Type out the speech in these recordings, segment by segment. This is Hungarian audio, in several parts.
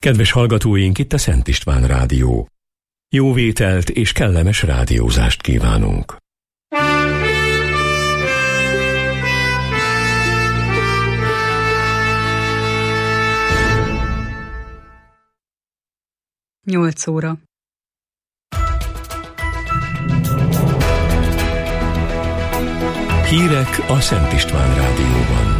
Kedves hallgatóink, itt a Szent István Rádió. Jó vételt és kellemes rádiózást kívánunk. Nyolc óra. Hírek a Szent István Rádióban.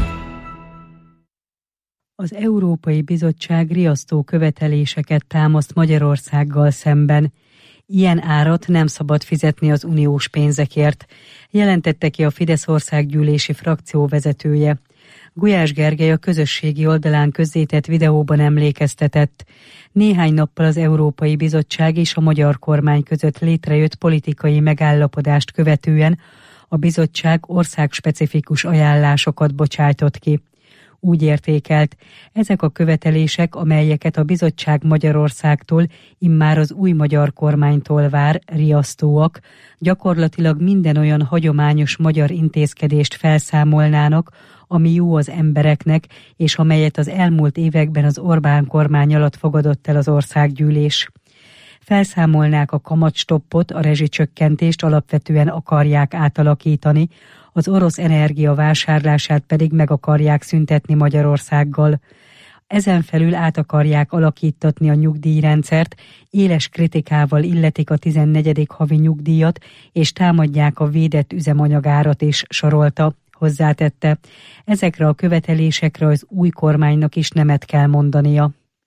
Az Európai Bizottság riasztó követeléseket támaszt Magyarországgal szemben. Ilyen árat nem szabad fizetni az uniós pénzekért, jelentette ki a Fidesz országgyűlési frakció vezetője. Gulyás Gergely a közösségi oldalán közzétett videóban emlékeztetett. Néhány nappal az Európai Bizottság és a magyar kormány között létrejött politikai megállapodást követően a bizottság országspecifikus ajánlásokat bocsájtott ki. Úgy értékelt, ezek a követelések, amelyeket a bizottság Magyarországtól, immár az új magyar kormánytól vár, riasztóak, gyakorlatilag minden olyan hagyományos magyar intézkedést felszámolnának, ami jó az embereknek, és amelyet az elmúlt években az Orbán kormány alatt fogadott el az országgyűlés. Felszámolnák a kamatstoppot, a rezsicsökkentést alapvetően akarják átalakítani, az orosz energia vásárlását pedig meg akarják szüntetni Magyarországgal. Ezen felül át akarják alakítatni a nyugdíjrendszert, éles kritikával illetik a 14. havi nyugdíjat, és támadják a védett üzemanyagárat is, sorolta, hozzátette. Ezekre a követelésekre az új kormánynak is nemet kell mondania.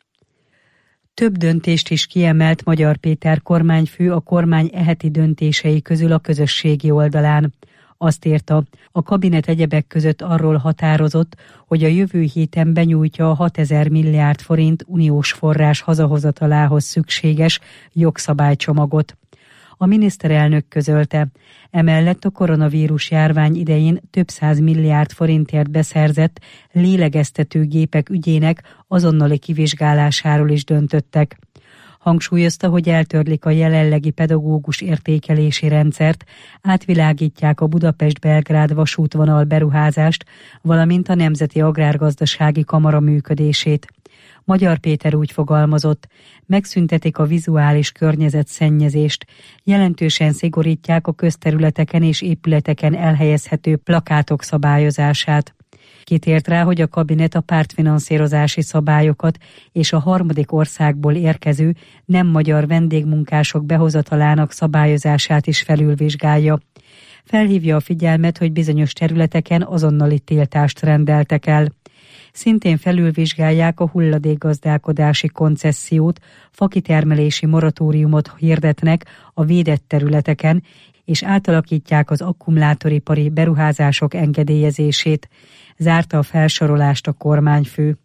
Több döntést is kiemelt Magyar Péter kormányfő a kormány eheti döntései közül a közösségi oldalán. Azt írta, a kabinet egyebek között arról határozott, hogy a jövő héten benyújtja a 6000 milliárd forint uniós forrás hazahozatalához szükséges jogszabálycsomagot. A miniszterelnök közölte, emellett a koronavírus járvány idején több 100 milliárd forintért beszerzett lélegeztetőgépek ügyének azonnali kivizsgálásáról is döntöttek. Hangsúlyozta, hogy eltörlik a jelenlegi pedagógus értékelési rendszert, átvilágítják a Budapest-Belgrád vasútvonal beruházást, valamint a Nemzeti Agrárgazdasági Kamara működését. Magyar Péter úgy fogalmazott, megszüntetik a vizuális környezetszennyezést, jelentősen szigorítják a közterületeken és épületeken elhelyezhető plakátok szabályozását. Kitért rá, hogy a kabinet a pártfinanszírozási szabályokat és a harmadik országból érkező nem magyar vendégmunkások behozatalának szabályozását is felülvizsgálja. Felhívja a figyelmet, hogy bizonyos területeken azonnali tiltást rendeltek el. Szintén felülvizsgálják a hulladékgazdálkodási koncessziót, fakitermelési moratóriumot hirdetnek a védett területeken, és átalakítják az akkumulátoripari beruházások engedélyezését, zárta a felsorolást a kormányfő.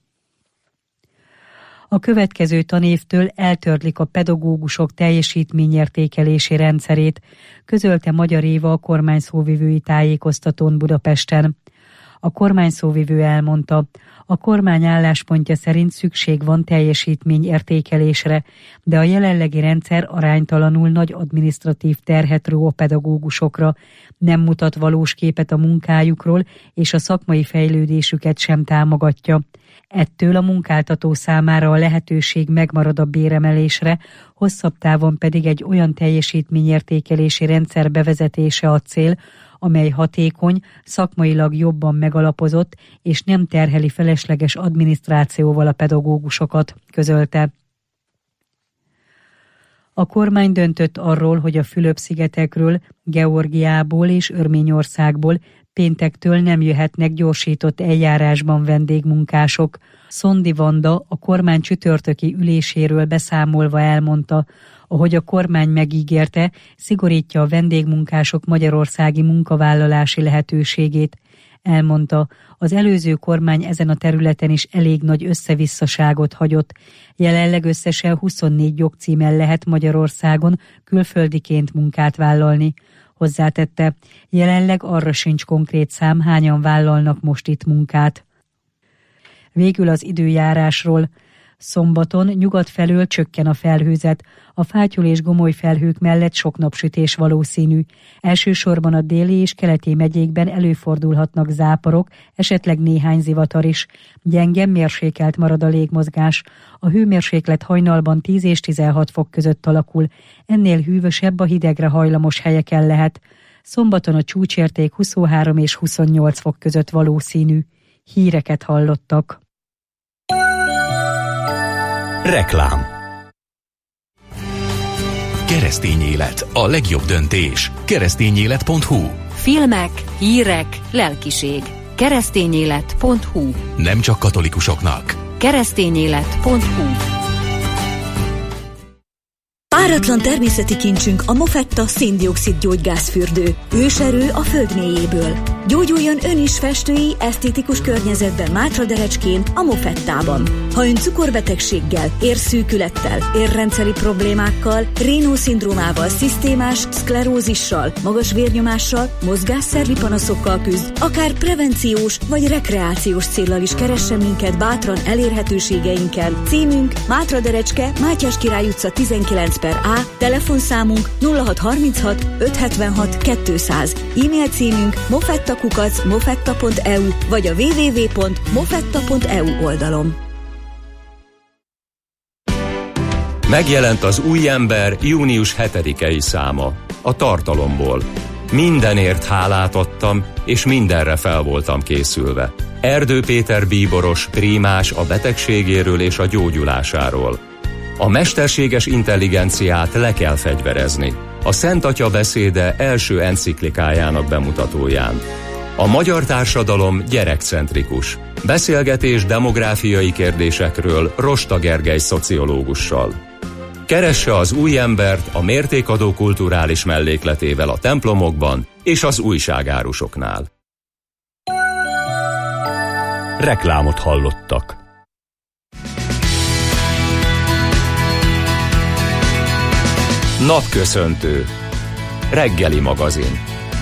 A következő tanévtől eltörlik a pedagógusok teljesítményértékelési rendszerét, közölte Magyar Éva a kormányszóvivői tájékoztatón Budapesten. A kormányszóvivő elmondta, a kormány álláspontja szerint szükség van teljesítményértékelésre, de a jelenlegi rendszer aránytalanul nagy adminisztratív terhet ró a pedagógusokra, nem mutat valós képet a munkájukról, és a szakmai fejlődésüket sem támogatja. Ettől a munkáltató számára a lehetőség megmarad a béremelésre, hosszabb távon pedig egy olyan teljesítményértékelési rendszer bevezetése a cél, amely hatékony, szakmailag jobban megalapozott és nem terheli felesleges adminisztrációval a pedagógusokat, közölte. A kormány döntött arról, hogy a Fülöp-szigetekről, Georgiából és Örményországból péntektől nem jöhetnek gyorsított eljárásban vendégmunkások. Szondi Vanda a kormány csütörtöki üléséről beszámolva elmondta, ahogy a kormány megígérte, szigorítja a vendégmunkások magyarországi munkavállalási lehetőségét. Elmondta, az előző kormány ezen a területen is elég nagy összevisszaságot hagyott. Jelenleg összesen 24 jogcímen lehet Magyarországon külföldiként munkát vállalni. Hozzátette, jelenleg arra sincs konkrét szám, hányan vállalnak most itt munkát. Végül az időjárásról. Szombaton nyugat felől csökken a felhőzet, a fátyol és gomoly felhők mellett sok napsütés valószínű. Elsősorban a déli és keleti megyékben előfordulhatnak záporok, esetleg néhány zivatar is. Gyenge, mérsékelt marad a légmozgás. A hőmérséklet hajnalban 10 és 16 fok között alakul. Ennél hűvösebb a hidegre hajlamos helyeken lehet. Szombaton a csúcsérték 23 és 28 fok között valószínű. Híreket hallottak. Reklám. Keresztény élet, a legjobb döntés. Keresztényélet.hu. Filmek, hírek, lelkiség. Keresztényélet.hu. Nem csak katolikusoknak. Keresztényélet.hu. Páratlan természeti kincsünk a Mofetta szén-dioxid gyógygázfürdő. Őserő a föld mélyéből. Gyógyuljon ön is festői, esztétikus környezetben Mátraderecskén, a Mofettában. Ha ön cukorbetegséggel, érszűkülettel, érrendszeri problémákkal, Raynaud-szindrómával, szisztémás szklerózissal, magas vérnyomással, mozgásszervi panaszokkal küzd, akár prevenciós vagy rekreációs céllal is keressen minket bátran elérhetőségeinken. Címünk Mátraderecske, Mátyás Király utca 19/A, telefonszámunk 0636 576 200, e-mail címünk mofetta@mofetta.eu vagy a www.mofetta.eu oldalon. Megjelent az Új ember június 7-i száma. A tartalomból. Mindenért hálát adtam, és mindenre fel voltam készülve. Erdő Péter bíboros prímás a betegségéről és a gyógyulásáról. A mesterséges intelligenciát le kell fegyverezni. A Szent Atya beszéde első enciklikájának bemutatóján. A magyar társadalom gyerekcentrikus. Beszélgetés demográfiai kérdésekről Rosta Gergely szociológussal. Keresse az Új embert a mértékadó kulturális mellékletével a templomokban és az újságárusoknál. Reklámot hallottak. Napköszöntő. Reggeli magazin.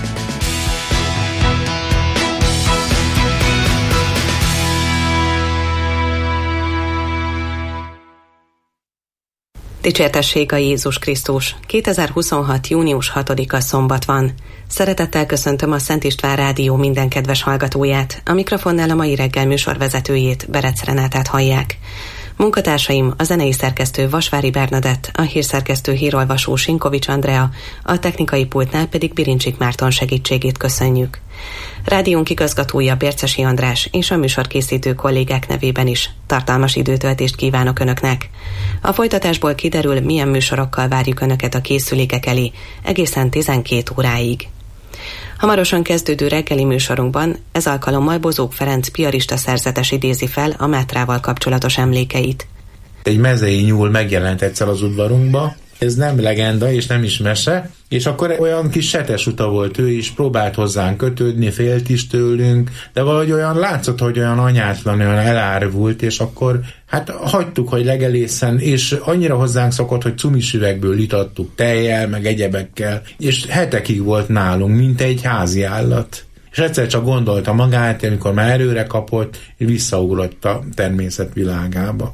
Dicsértessék a Jézus Krisztus! 2026. június 6-a szombat van. Szeretettel köszöntöm a Szent István Rádió minden kedves hallgatóját. A mikrofonnál a mai reggel műsorvezetőjét, Berec Renátát hallják. Munkatársaim a zenei szerkesztő Vasvári Bernadett, a hírszerkesztő hírolvasó Sinkovics Andrea, a technikai pultnál pedig Birincsik Márton segítségét köszönjük. Rádiónk igazgatója Bércesi András és a műsorkészítő kollégák nevében is tartalmas időtöltést kívánok Önöknek. A folytatásból kiderül, milyen műsorokkal várjuk Önöket a készülékek elé egészen 12 óráig. Hamarosan kezdődő reggeli műsorunkban ez alkalommal Bozók Ferenc piarista szerzetes idézi fel a Mátrával kapcsolatos emlékeit. Egy mezei nyúl megjelent egyszer az udvarunkba, ez nem legenda és nem is mese, és akkor olyan kis setes uta volt ő is, próbált hozzánk kötődni, félt is tőlünk, de valahogy olyan látszott, hogy olyan anyátlan, olyan elárvult, és akkor hát hagytuk, hogy legelészen, és annyira hozzánk szokott, hogy cumis üvegből itattuk tejjel, meg egyebekkel, és hetekig volt nálunk, mint egy házi állat. És egyszer csak gondolta magát, amikor már erőre kapott, és visszaugrott a természet világába.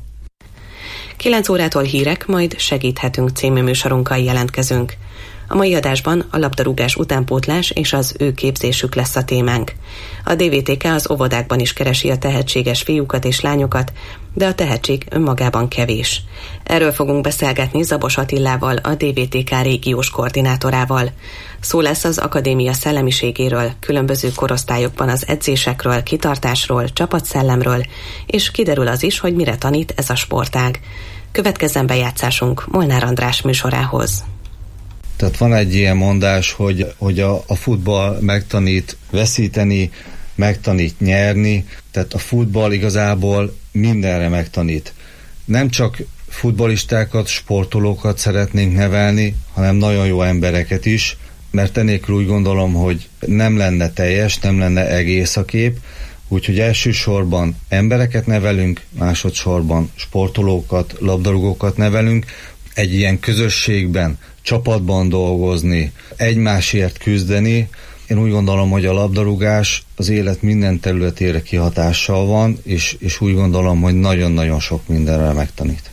9 órától hírek, majd Segíthetünk című műsorunkkal jelentkezünk. A mai adásban a labdarúgás utánpótlás és az ő képzésük lesz a témánk. A DVTK az óvodákban is keresi a tehetséges fiúkat és lányokat, de a tehetség önmagában kevés. Erről fogunk beszélgetni Zabos Attilával, a DVTK régiós koordinátorával. Szó lesz az akadémia szellemiségéről, különböző korosztályokban az edzésekről, kitartásról, csapatszellemről, és kiderül az is, hogy mire tanít ez a sportág. Következzen bejátszásunk Molnár András műsorához. Tehát van egy ilyen mondás, hogy a futball megtanít veszíteni, megtanít nyerni, tehát a futball igazából mindenre megtanít. Nem csak futballistákat, sportolókat szeretnénk nevelni, hanem nagyon jó embereket is, mert enélkül úgy gondolom, hogy nem lenne teljes, nem lenne egész a kép, úgyhogy elsősorban embereket nevelünk, másodszorban sportolókat, labdarúgókat nevelünk, egy ilyen közösségben, csapatban dolgozni, egymásért küzdeni, Én úgy gondolom, hogy a labdarúgás az élet minden területére kihatással van, és úgy gondolom, hogy nagyon-nagyon sok mindenre megtanít.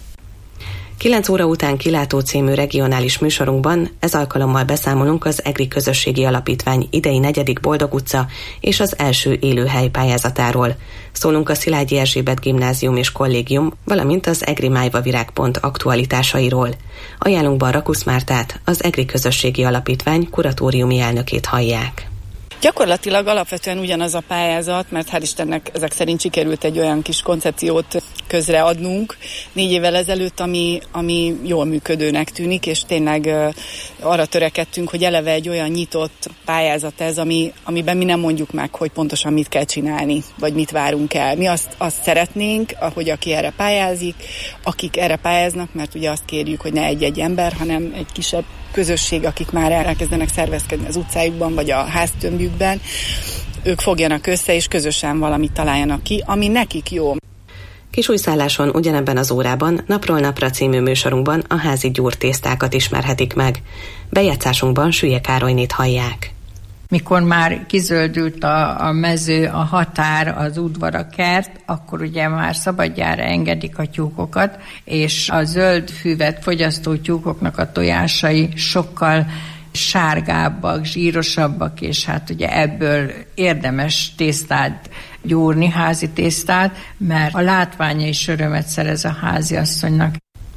9 óra után Kilátó című regionális műsorunkban ez alkalommal beszámolunk az EGRI Közösségi Alapítvány idei 4. Boldog utca és az első élőhely pályázatáról. Szólunk a Szilágyi Erzsébet Gimnázium és Kollégium, valamint az EGRI májvavirág.pont aktualitásairól. Ajánlunk Barrakusz Mártát, az EGRI Közösségi Alapítvány kuratóriumi elnökét hallják. Gyakorlatilag alapvetően ugyanaz a pályázat, mert hál' Istennek ezek szerint sikerült egy olyan kis koncepciót közreadnunk 4 évvel ezelőtt, ami jól működőnek tűnik, és tényleg arra törekedtünk, hogy eleve egy olyan nyitott pályázat ez, amiben mi nem mondjuk meg, hogy pontosan mit kell csinálni, vagy mit várunk el. Mi azt szeretnénk, hogy aki erre pályázik, akik erre pályáznak, mert ugye azt kérjük, hogy ne egy-egy ember, hanem egy kisebb közösség, akik már elkezdenek szervezkedni az utcájukban, vagy a háztömbjükben, ők fogjanak össze, és közösen valamit találjanak ki, ami nekik jó. Kisújszálláson ugyanebben az órában Napról napra című műsorunkban a házi gyúrtésztákat ismerhetik meg. Bejátszásunkban Sülye Károlynét hallják. Mikor már kizöldült a mező, a határ, az udvar, a kert, akkor ugye már szabadjára engedik a tyúkokat, és a zöld füvet fogyasztó tyúkoknak a tojásai sokkal sárgábbak, zsírosabbak, és hát ugye ebből érdemes tésztát gyúrni, házi tésztát, mert a látványa is örömet szerez a háziasszonynak.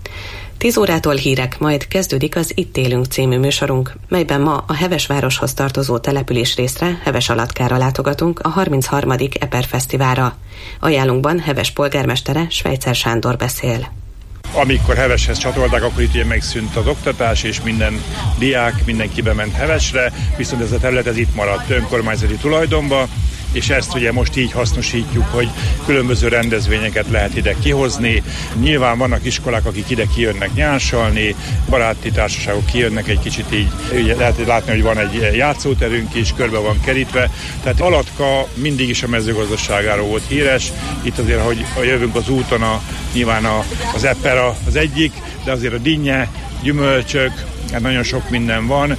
10 órától hírek, majd kezdődik az Itt élünk című műsorunk, melyben ma a Hevesvároshoz tartozó településrészre, Heves-Alatkára látogatunk a 33. Eper Fesztiválra. Ajánlunkban Heves polgármestere, Svejcer Sándor beszél. Amikor Heveshez csatolták, akkor itt ugye megszűnt az oktatás, és minden diák, mindenki bement Hevesre, viszont ez a terület ez itt maradt önkormányzati tulajdonba, és ezt ugye most így hasznosítjuk, hogy különböző rendezvényeket lehet ide kihozni. Nyilván vannak iskolák, akik ide kijönnek nyársalni, baráti társaságok kijönnek egy kicsit így, ugye lehet látni, hogy van egy játszóterünk is, körbe van kerítve. Tehát Alatka mindig is a mezőgazdaságáról volt híres. Itt azért, hogy jövünk az úton, nyilván az Eper az egyik, de azért a dinnye, gyümölcsök, hát nagyon sok minden van.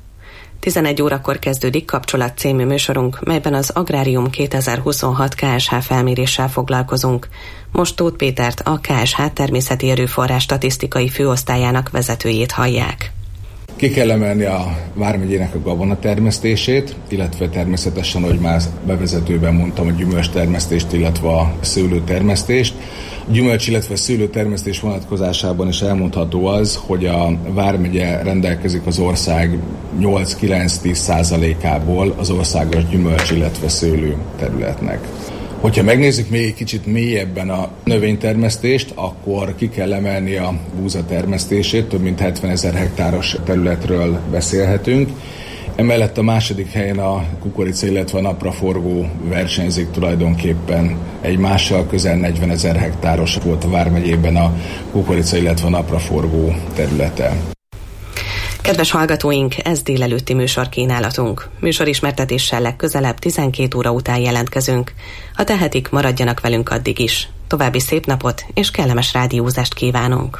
11 órakor kezdődik Kapcsolat című műsorunk, melyben az Agrárium 2026 KSH felméréssel foglalkozunk. Most Tóth Pétert, a KSH természeti erőforrás statisztikai főosztályának vezetőjét hallják. Ki kell emelni a vármegyének a gabonatermesztését, illetve természetesen, ahogy már bevezetőben mondtam, a gyümölcstermesztést, illetve a szőlőtermesztést. A gyümölcs, illetve szőlőtermesztés vonatkozásában is elmondható az, hogy a vármegye rendelkezik az ország 8-9-10%-ából az országos gyümölcs, illetve szőlő területnek. Hogyha megnézzük még egy kicsit mélyebben a növénytermesztést, akkor ki kell emelni a búza termesztését, több mint 70 000 hektáros területről beszélhetünk. Emellett a második helyen a kukorica, illetve a napraforgó versenyzik tulajdonképpen egymással, közel 40 000 hektáros volt a vármegyében a kukorica, illetve a napraforgó területe. Kedves hallgatóink, ez délelőtti műsorkínálatunk. Műsorismertetéssel legközelebb 12 óra után jelentkezünk. Ha tehetik, maradjanak velünk addig is. További szép napot és kellemes rádiózást kívánunk!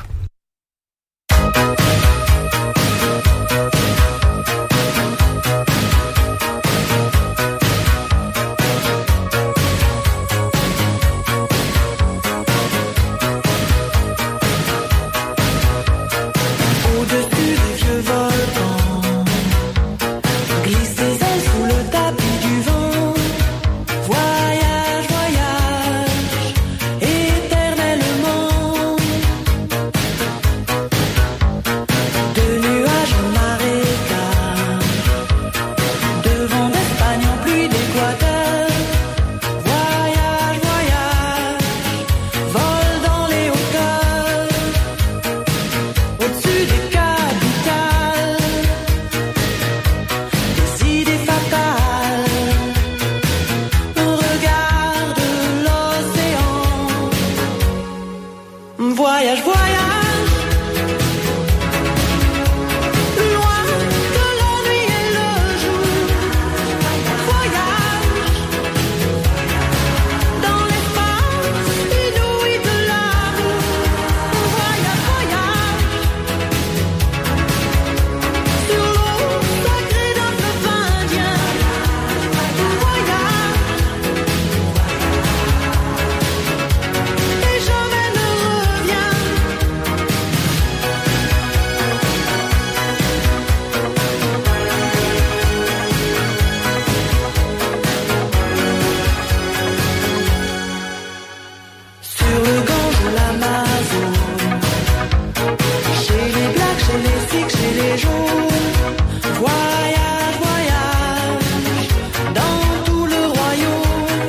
les jours. Voyage, voyage dans tout le royaume.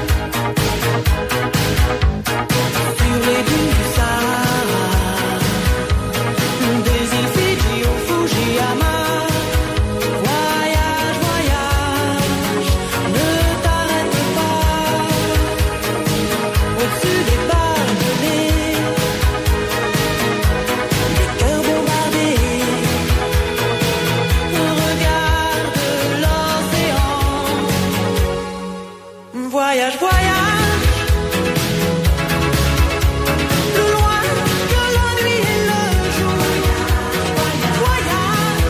Sur les dunes du Sahara, des îles Fidji au Fujiyama. Voyage, voyage, ne t'arrête pas. Au-dessus des barbelés, des cœurs bombardés. Regarde l'océan. Voyage, voyage, plus loin que la nuit et le jour. Voyage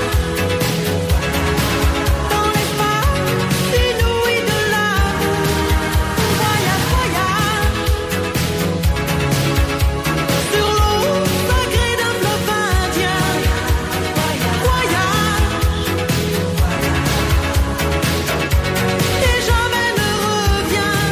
dans l'espace inouï de l'amour. Voyage, voyage sur l'eau sacrée d'un fleuve indien. Voyage et jamais ne reviens.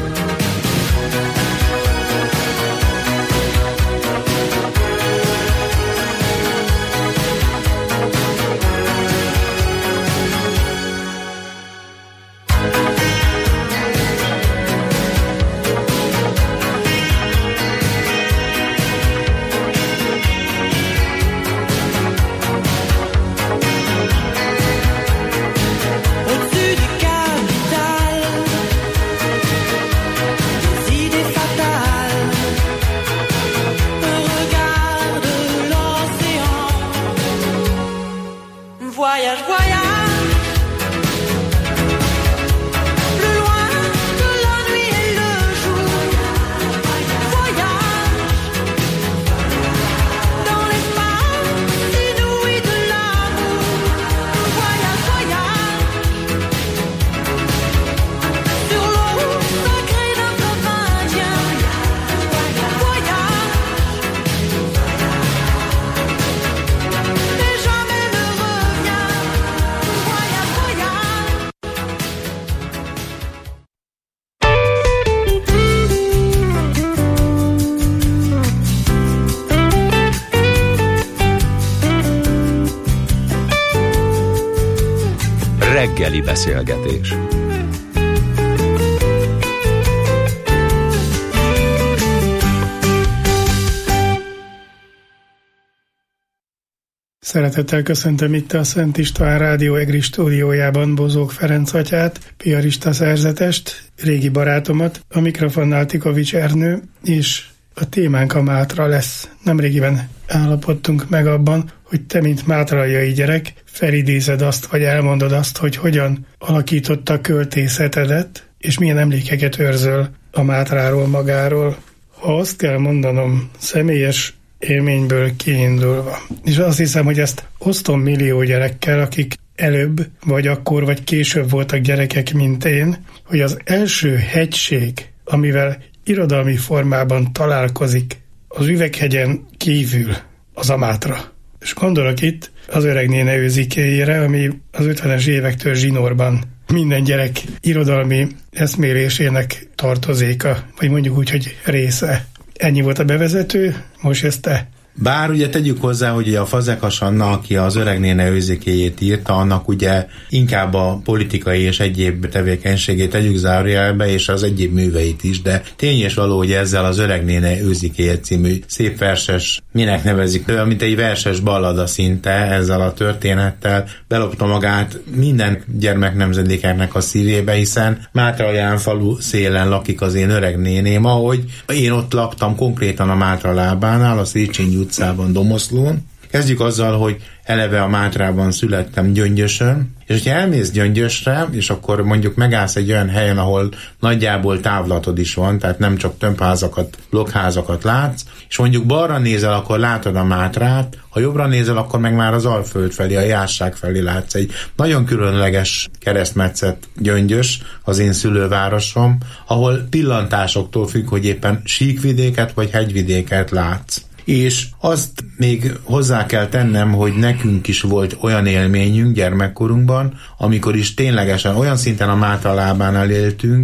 Au-dessus des capitales, des idées fatales. Regarde l'océan. Voyage, voyage, plus loin que la nuit et le jour. Voyage dans l'espace inouï de l'amour. Voyage, voyage sur l'eau sacrée d'un fleuve indien. Voyage et jamais ne reviens. Voyage, voyage. Reggeli beszélgetés. Szeretettel köszöntöm itt a Szent István Rádió EGRI stúdiójában Bozók Ferenc atyát, piarista szerzetest, régi barátomat, a mikrofonnál Tikovics Ernő, és a témánk a Mátra lesz. Nemrégiben állapodtunk meg abban, hogy te, mint mátraljai gyerek, felidézed azt, vagy elmondod azt, hogy hogyan alakította költészetedet, és milyen emlékeket őrzöl a Mátráról magáról. Ha azt kell mondanom, személyes élményből kiindulva, és azt hiszem, hogy ezt osztom millió gyerekkel, akik előbb, vagy akkor, vagy később voltak gyerekek, mint én, hogy az első hegység, amivel irodalmi formában találkozik az Üveghegyen kívül, az a Mátra. És gondolok itt az Öreg néne őzikéjére, ami az 50-es évektől zsinórban minden gyerek irodalmi eszmélésének tartozéka, vagy mondjuk úgy, hogy része. Ennyi volt a bevezető, most ezt te. Bár ugye tegyük hozzá, hogy a Fazekas Anna, aki az Öreg néne őzikéjét írta, annak ugye inkább a politikai és egyéb tevékenységét tegyük zárójelbe, és az egyéb műveit is, de tény és való, hogy ezzel az Öreg néne őzikéje című szép verses, minek nevezik, mint egy verses ballada szinte ezzel a történettel belopta magát minden gyermeknemzedékeknek a szívébe, hiszen Mátralján falu szélen lakik az én öreg néném, ahogy én ott laktam konkrétan a Mátra lábánál, a Széchenyi utcában, Domoszlón. Kezdjük azzal, hogy eleve a Mátrában születtem, Gyöngyösön, és hogyha elmész Gyöngyösre, és akkor mondjuk megállsz egy olyan helyen, ahol nagyjából távlatod is van, tehát nem csak tömbházakat, blokkházakat látsz, és mondjuk balra nézel, akkor látod a Mátrát, ha jobbra nézel, akkor meg már az Alföld felé, a Jászság felé látsz. Egy nagyon különleges keresztmetszet Gyöngyös, az én szülővárosom, ahol pillantásoktól függ, hogy éppen síkvidéket vagy hegyvidéket látsz. És azt még hozzá kell tennem, hogy nekünk is volt olyan élményünk gyermekkorunkban, amikor is ténylegesen olyan szinten a Mátra lábánál éltünk,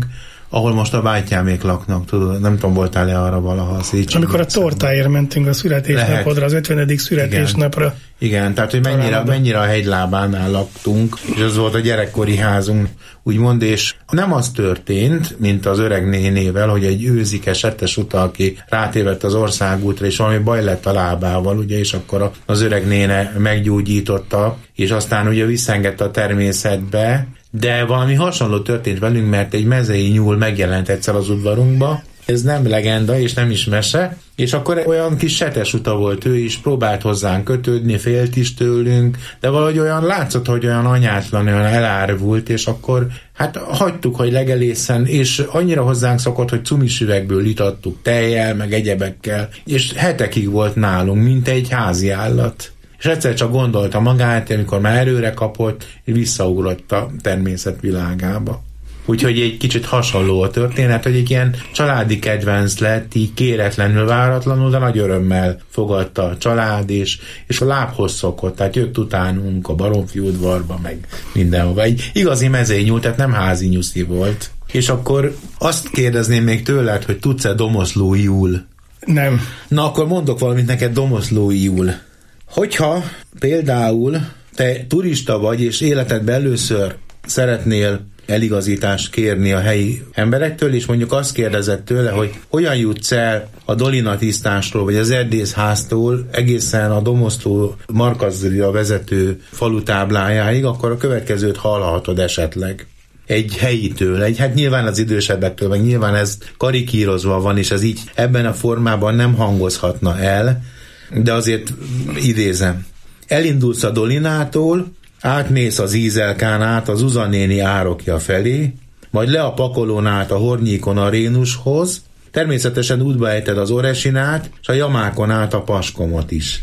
ahol most a bátyámék laknak, tudod, nem tudom, voltál-e arra valaha? Amikor a tortáért mentünk a születésnapodra, az 50. születésnapra. Igen, tehát hogy mennyire a hegylábánál laktunk, és az volt a gyerekkori házunk, úgymond, és nem az történt, mint az öreg nénével, hogy egy őzikes, settes uta, aki rátévedt az országútra, és valami baj lett a lábával, ugye, és akkor az öreg néne meggyógyította, és aztán ugye visszaengedte a természetbe, de valami hasonló történt velünk, mert egy mezei nyúl megjelent egyszer az udvarunkba. Ez nem legenda, és nem is mese, és akkor olyan kis setes uta volt ő is, próbált hozzánk kötődni, félt is tőlünk, de valahogy olyan látszott, hogy olyan anyátlan, olyan elárvult, és akkor hát hagytuk, hogy legelészen, és annyira hozzánk szokott, hogy cumis üvegből itattuk tejjel, meg egyebekkel, és hetekig volt nálunk, mint egy házi állat. És egyszer csak gondolta magát, amikor már erőre kapott, és visszaugrott a természet világába. Úgyhogy egy kicsit hasonló a történet, hogy egy ilyen családi kedvenc lett, így kéretlenül, váratlanul, de nagy örömmel fogadta a család, és a lábhoz szokott, tehát jött utánunk a Baromfi udvarba, meg mindenhova. Egy igazi mezei nyúl, tehát nem házi nyuszi volt. És akkor azt kérdezném még tőled, hogy tudsz-e domoszlóiul? Nem. Na, akkor mondok valamit neked domoszlóiul. Hogyha például te turista vagy, és életedben először szeretnél eligazítást kérni a helyi emberektől, és mondjuk azt kérdezett tőle, hogy hogyan jutsz el a Dolina tisztásról, vagy az Erdészháztól egészen a Domoszló Markazra vezető falutáblájáig, akkor a következőt hallhatod esetleg. Egy helyitől, hát nyilván az idősebbektől, meg nyilván ez karikírozva van, és ez így ebben a formában nem hangozhatna el, de azért idézem. Elindulsz a Dolinától, átmész az Ízelkán át a Zuzan néni árokja felé, majd le a Pakolón át a Hornyíkon a Rénushoz, természetesen útba ejted az Oresinát, és a Jamákon át a Paskomot is.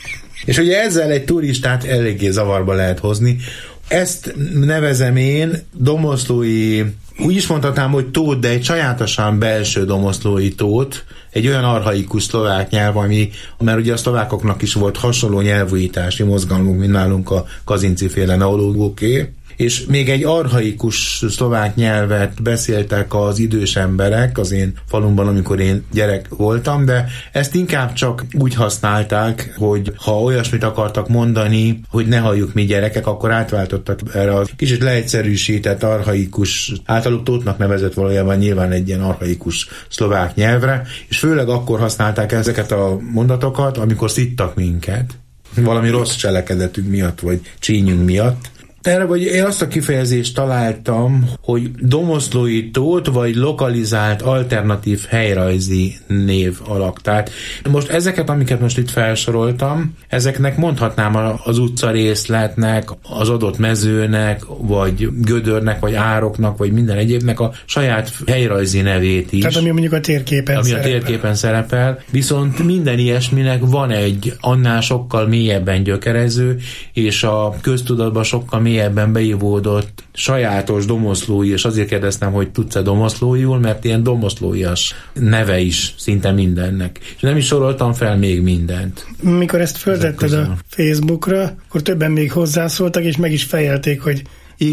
És ugye ezzel egy turistát eléggé zavarba lehet hozni. Ezt nevezem én domoszlói, úgy is mondhatnám, hogy tót, de egy sajátosan belső domoszlói tót, egy olyan archaikus szlovák nyelv, mert ugye a szlovákoknak is volt hasonló nyelvújítási mozgalmunk, mint nálunk a Kazinci-féle neológóké, és még egy archaikus szlovák nyelvet beszéltek az idős emberek az én falumban, amikor én gyerek voltam, de ezt inkább csak úgy használták, hogy ha olyasmit akartak mondani, hogy ne halljuk mi gyerekek, akkor átváltottak erre a kicsit leegyszerűsített, archaikus, általuk tótnak nevezett valójában nyilván egy ilyen archaikus szlovák nyelvre, és főleg akkor használták ezeket a mondatokat, amikor szittak minket, valami rossz cselekedetünk miatt, vagy csínyünk miatt. Erre vagy én azt a kifejezést találtam, hogy domoszlói tót, vagy lokalizált alternatív helyrajzi név alak. Tehát most ezeket, amiket most itt felsoroltam, ezeknek mondhatnám az utcarészletnek, az adott mezőnek, vagy gödörnek, vagy ároknak, vagy minden egyébnek a saját helyrajzi nevét is. Tehát ami mondjuk a térképen szerepel. Viszont minden ilyesminek van egy annál sokkal mélyebben gyökerező, és a köztudatban sokkal mélyebben beivódott sajátos domoszlói, és azért kérdeztem, hogy tudsz-e domoszlóiul, mert ilyen domoszlóias neve is szinte mindennek. És nem is soroltam fel még mindent. Mikor ezt föltetted a Facebookra, akkor többen még hozzászóltak, és meg is fejelték, hogy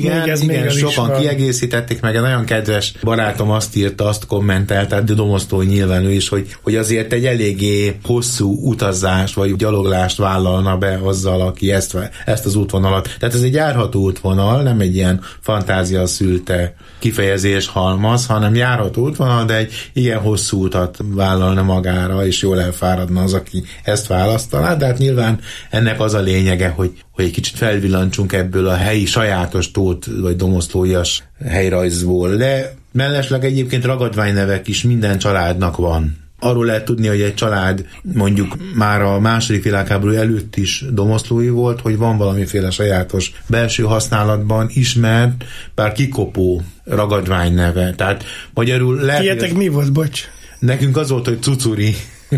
igen, sokan kiegészítették, meg egy nagyon kedves barátom azt írta, azt kommentelt, tehát domoszlói nyilván ő is, hogy azért egy eléggé hosszú utazást, vagy gyaloglást vállalna be azzal, aki ezt az útvonalat. Tehát ez egy járható útvonal, nem egy ilyen fantázia szülte kifejezés halmaz, hanem járható útvonal, de egy ilyen hosszú utat vállalna magára, és jól elfáradna az, aki ezt választaná, de hát nyilván ennek az a lényege, hogy egy kicsit felvillantsunk ebből a helyi sajátos tót, vagy domoszlóias helyrajzból. De mellesleg egyébként ragadványnevek is minden családnak van. Arról lehet tudni, hogy egy család mondjuk már a II. Világháború előtt is domoszlói volt, hogy van valamiféle sajátos belső használatban ismert, bár kikopó ragadványneve. Tehát magyarul lehet... Ilyetek mi volt, bocs? Nekünk az volt, hogy cucuri.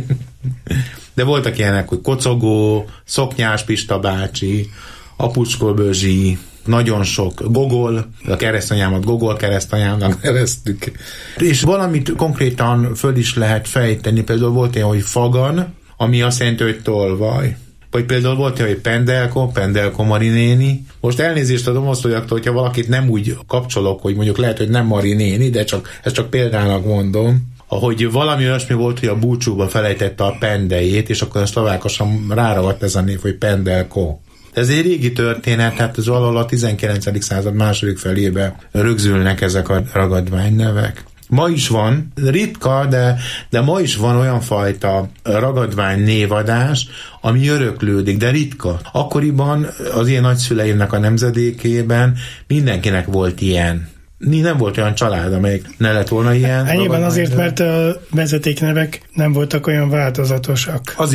De voltak ilyenek, hogy Kocogó, Szoknyás Pista bácsi, Apucskó Bözsi, nagyon sok Gogol, a keresztanyámat Gogol keresztanyámnak neveztük. És valamit konkrétan föl is lehet fejteni, például volt ilyen, hogy Fagan, ami azt jelenti, hogy tolvaj. Vagy például volt, hogy Pendelko Marinéni. Most elnézést a domoszlójaktól, hogyha valakit nem úgy kapcsolok, hogy mondjuk lehet, hogy nem Marinéni, de ezt csak példának mondom, ahogy valami olyasmi volt, hogy a búcsúba felejtette a pendejét, és akkor a szlovákosan ráragadt ez a név, hogy Pendelko. Ez egy régi történet, tehát ez valahol a 19. század második felébe rögzülnek ezek a ragadványnevek. Ma is van, ritka, de ma is van olyan fajta ragadvány névadás, ami öröklődik, de ritka. Akkoriban az én nagyszüleimnek a nemzedékében mindenkinek volt ilyen. Nem volt olyan család, amelyik ne lett volna ilyen. Ennyiben azért, mert a vezetéknevek nem voltak olyan változatosak. Az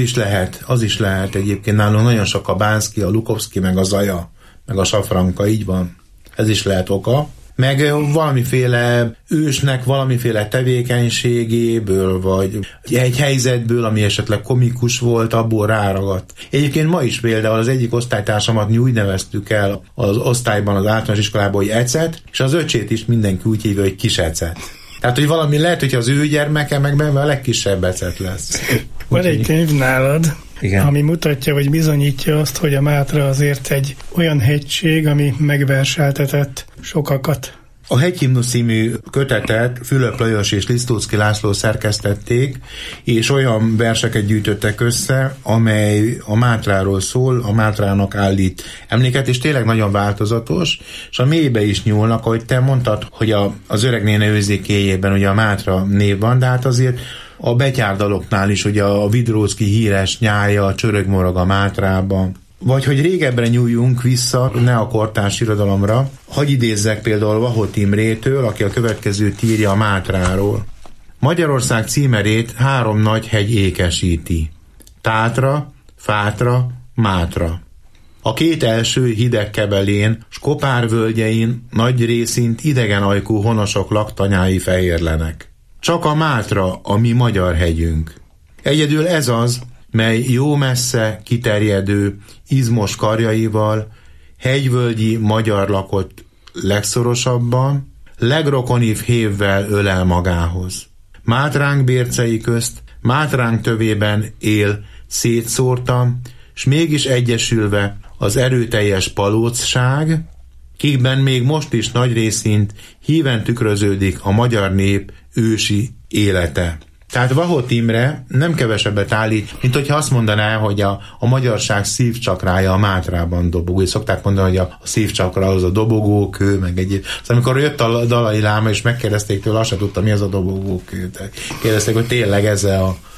is lehet egyébként. Nálunk nagyon sok a Bánszki, a Lukovszki, meg a Zaja, meg a Safranka, így van. Ez is lehet oka. Meg valamiféle ősnek valamiféle tevékenységéből, vagy egy helyzetből, ami esetleg komikus volt, abból ráragadt. Egyébként ma is például az egyik osztálytársamat mi úgy neveztük el az osztályban, az általános iskolában, hogy Ecet, és az öcsét is mindenki úgy hívja, hogy Kis Ecet. Tehát, hogy valami lehet, hogy az ő gyermeke meg benne a legkisebb Ecet lesz. Van egy könyv nálad, igen, ami mutatja, vagy bizonyítja azt, hogy a Mátra azért egy olyan hegység, ami megverseltetett sokakat. A Hegyhimnusz című kötetet Fülöp Lajos és Lisztóczky László szerkesztették, és olyan verseket gyűjtöttek össze, amely a Mátráról szól, a Mátrának állít emléket, és tényleg nagyon változatos, és a mélybe is nyúlnak, ahogy te mondtad, hogy az öregnéne őzékéjében ugye a Mátra név van, de hát azért a betyárdaloknál is, ugye a Vidróczky híres nyája, a csörögmorog a Mátrában. Vagy hogy régebbre nyúljunk vissza, ne a kortárs irodalomra, hadd idézzek például Vahot Imrétől, aki a következőt írja a Mátráról. Magyarország címerét 3 nagy hegy ékesíti. Tátra, Fátra, Mátra. A 2 első hideg kebelén, s kopárvölgyein nagy részint idegen ajkú honosok laktanyái fehérlenek. Csak a Mátra a mi magyar hegyünk. Egyedül ez az, mely jó messze kiterjedő, izmos karjaival, hegyvölgyi magyar lakott legszorosabban, legrokonibb hévvel ölel magához. Mátránk bércei közt, Mátránk tövében él szétszórtam, s mégis egyesülve az erőteljes palócság, kikben még most is nagy részint híven tükröződik a magyar nép ősi élete. Tehát Vahot Imre nem kevesebbet állít, mint hogyha azt mondaná, hogy a magyarság szívcsakrája a Mátrában dobogó. És szokták mondani, hogy a szívcsakra az a dobogókő, meg egyéb. Szóval amikor jött a Dalai Láma, és megkérdezték tőle, azt se tudta, mi az a dobogókő. Kérdezték, hogy tényleg ez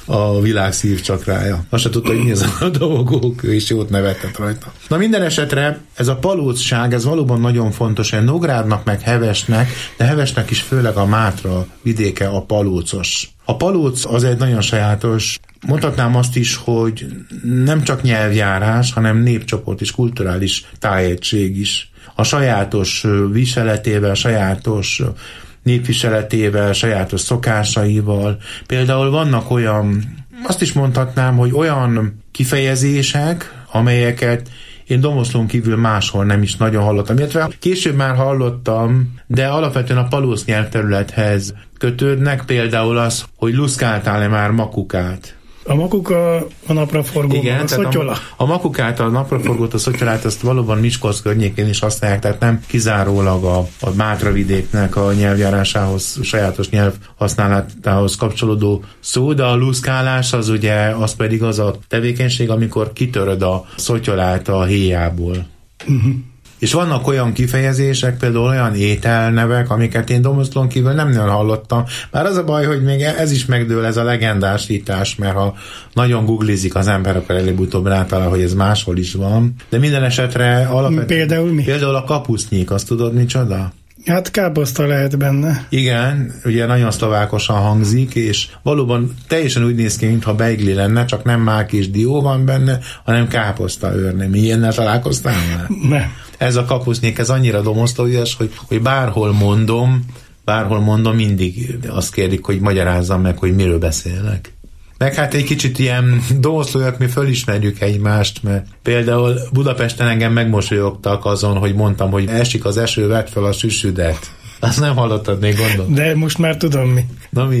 a világ szívcsakrája. Azt se tudta, hogy mi ez a dobogókő, és jót nevetett rajta. Na minden esetre ez a palócság, ez valóban nagyon fontos, hogy Nógrádnak meg Hevesnek, de Hevesnek is főleg a Mátra vidéke a palócos. A palóc az egy nagyon sajátos, mondhatnám azt is, hogy nem csak nyelvjárás, hanem népcsoport és kulturális tájegység is. A sajátos viseletével, sajátos népviseletével, sajátos szokásaival. Például vannak olyan, azt is mondhatnám, hogy olyan kifejezések, amelyeket én Domoszlón kívül máshol nem is nagyon hallottam. Illetve később már hallottam, de alapvetően a palóc nyelvterülethez kötődnek, például az, hogy luszkáltál-e már makukát. A makuka a napraforgóban, igen, a szotyola. A makukát, a napraforgót, a szotyolát, azt valóban Miskolc környékén is használják, tehát nem kizárólag a Mátravidéknek a nyelvjárásához, sajátos nyelv használatához kapcsolódó szó, de a luszkálás az ugye, az pedig az a tevékenység, amikor kitöröd a szotyolát a héjából. És vannak olyan kifejezések, például olyan ételnevek, amiket én Domoszlón kívül nem nagyon hallottam. Bár az a baj, hogy még ez is megdől, ez a legendásítás, mert ha nagyon googlizik az ember, akkor előbb-utóbb rátalál, hogy ez máshol is van. De minden esetre alapvetően... Például mi? Például a kapusznyik, azt tudod micsoda? Hát káposzta lehet benne. Igen, ugye nagyon szlovákosan hangzik, és valóban teljesen úgy néz ki, mintha beigli lenne, csak nem mák és dió van benne, hanem káposztaőrne. Mi ilyennel találkoztál már? Nem. Ez a kapusznyik, ez annyira domoszlóias, hogy bárhol mondom, mindig azt kérdik, hogy magyarázzam meg, hogy miről beszélnek. Meg hát egy kicsit ilyen domoszlóiak, mi fölismerjük egymást, mert például Budapesten engem megmosolyogtak azon, hogy mondtam, hogy esik az eső, vedd fel a süsüdet. Azt nem hallottad még, gondolom. De most már tudom mi. Na mi?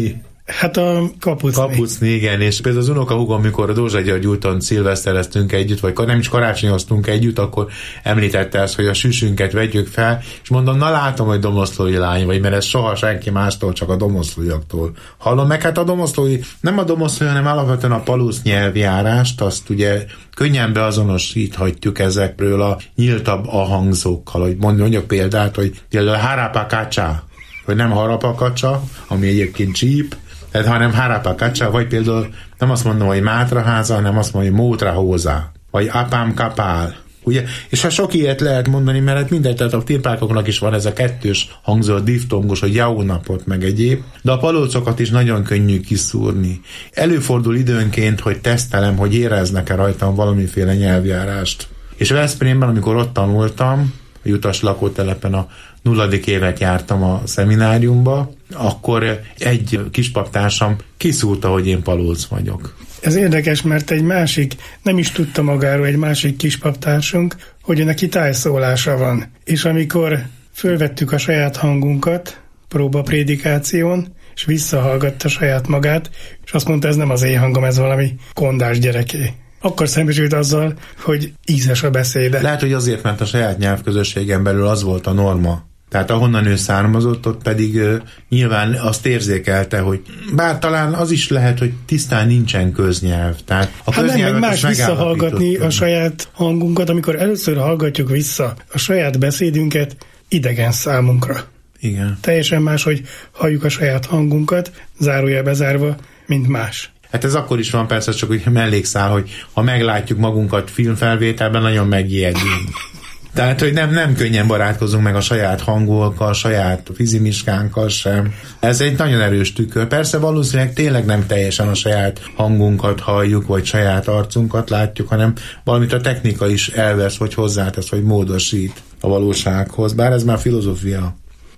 Hát a kapucni. Kapucni, igen, és például az unokahúgom, amikor a Dózsa György úton szilvesztereztünk együtt, vagy nem is karácsonyoztunk együtt, akkor említette ezt, hogy a süsünket vegyük fel, és mondom, na látom, hogy domoszlói lány vagy, mert ez soha senki mástól, csak a domoszlóiaktól hallom meg. Hát a domoszlói, nem a domoszlói, hanem alapvetően a palusz nyelvjárást, azt ugye könnyen beazonosíthatjuk ezekről a nyíltabb ahangzókkal, hogy mondjak példát, hogy például harapakacsa, hogy nem harapakacsa, ami egyébként csíp, tehát hanem harapakacsa, vagy például nem azt mondom, hogy mátraháza, hanem azt mondom, hogy mótrahóza, vagy apám kapál. Ugye? És ha sok ilyet lehet mondani, mert hát mindegy, tehát a tirpákoknak is van ez a kettős hangzó, a diftongos, hogy jau napot, meg egyéb, de a palócokat is nagyon könnyű kiszúrni. Előfordul időnként, hogy tesztelem, hogy éreznek-e rajtam valamiféle nyelvjárást. És Veszprémben, amikor ott tanultam, a Jutas lakótelepen a 0. évet jártam a szemináriumba, akkor egy kispaptársam kiszúrta, hogy én palóc vagyok. Ez érdekes, mert egy másik, nem is tudta magáról egy másik kispaptársunk, hogy neki tájszólása van. És amikor fölvettük a saját hangunkat próbaprédikáción, és visszahallgatta saját magát, és azt mondta, ez nem az én hangom, ez valami kondás gyereké. Akkor szembesült azzal, hogy ízes a beszéde. Lehet, hogy azért, mert a saját nyelvközösségen belül az volt a norma. Tehát ahonnan ő származott, ott pedig nyilván azt érzékelte, hogy bár talán az is lehet, hogy tisztán nincsen köznyelv. Tehát a köznyelvet nem, más visszahallgatni a saját hangunkat, amikor először hallgatjuk vissza a saját beszédünket, idegen számunkra. Igen. Teljesen más, hogy halljuk a saját hangunkat, zárójelbe zárva, mint más. Hát ez akkor is van persze, csak úgy mellékszál, hogy ha meglátjuk magunkat filmfelvételben, nagyon megijedünk. Tehát, hogy nem könnyen barátkozunk meg a saját hangulkkal, a saját fizimiskánkkal sem. Ez egy nagyon erős tükör. Persze valószínűleg tényleg nem teljesen a saját hangunkat halljuk, vagy saját arcunkat látjuk, hanem valamit a technika is elvesz, vagy hozzátesz, vagy módosít a valósághoz. Bár ez már filozófia.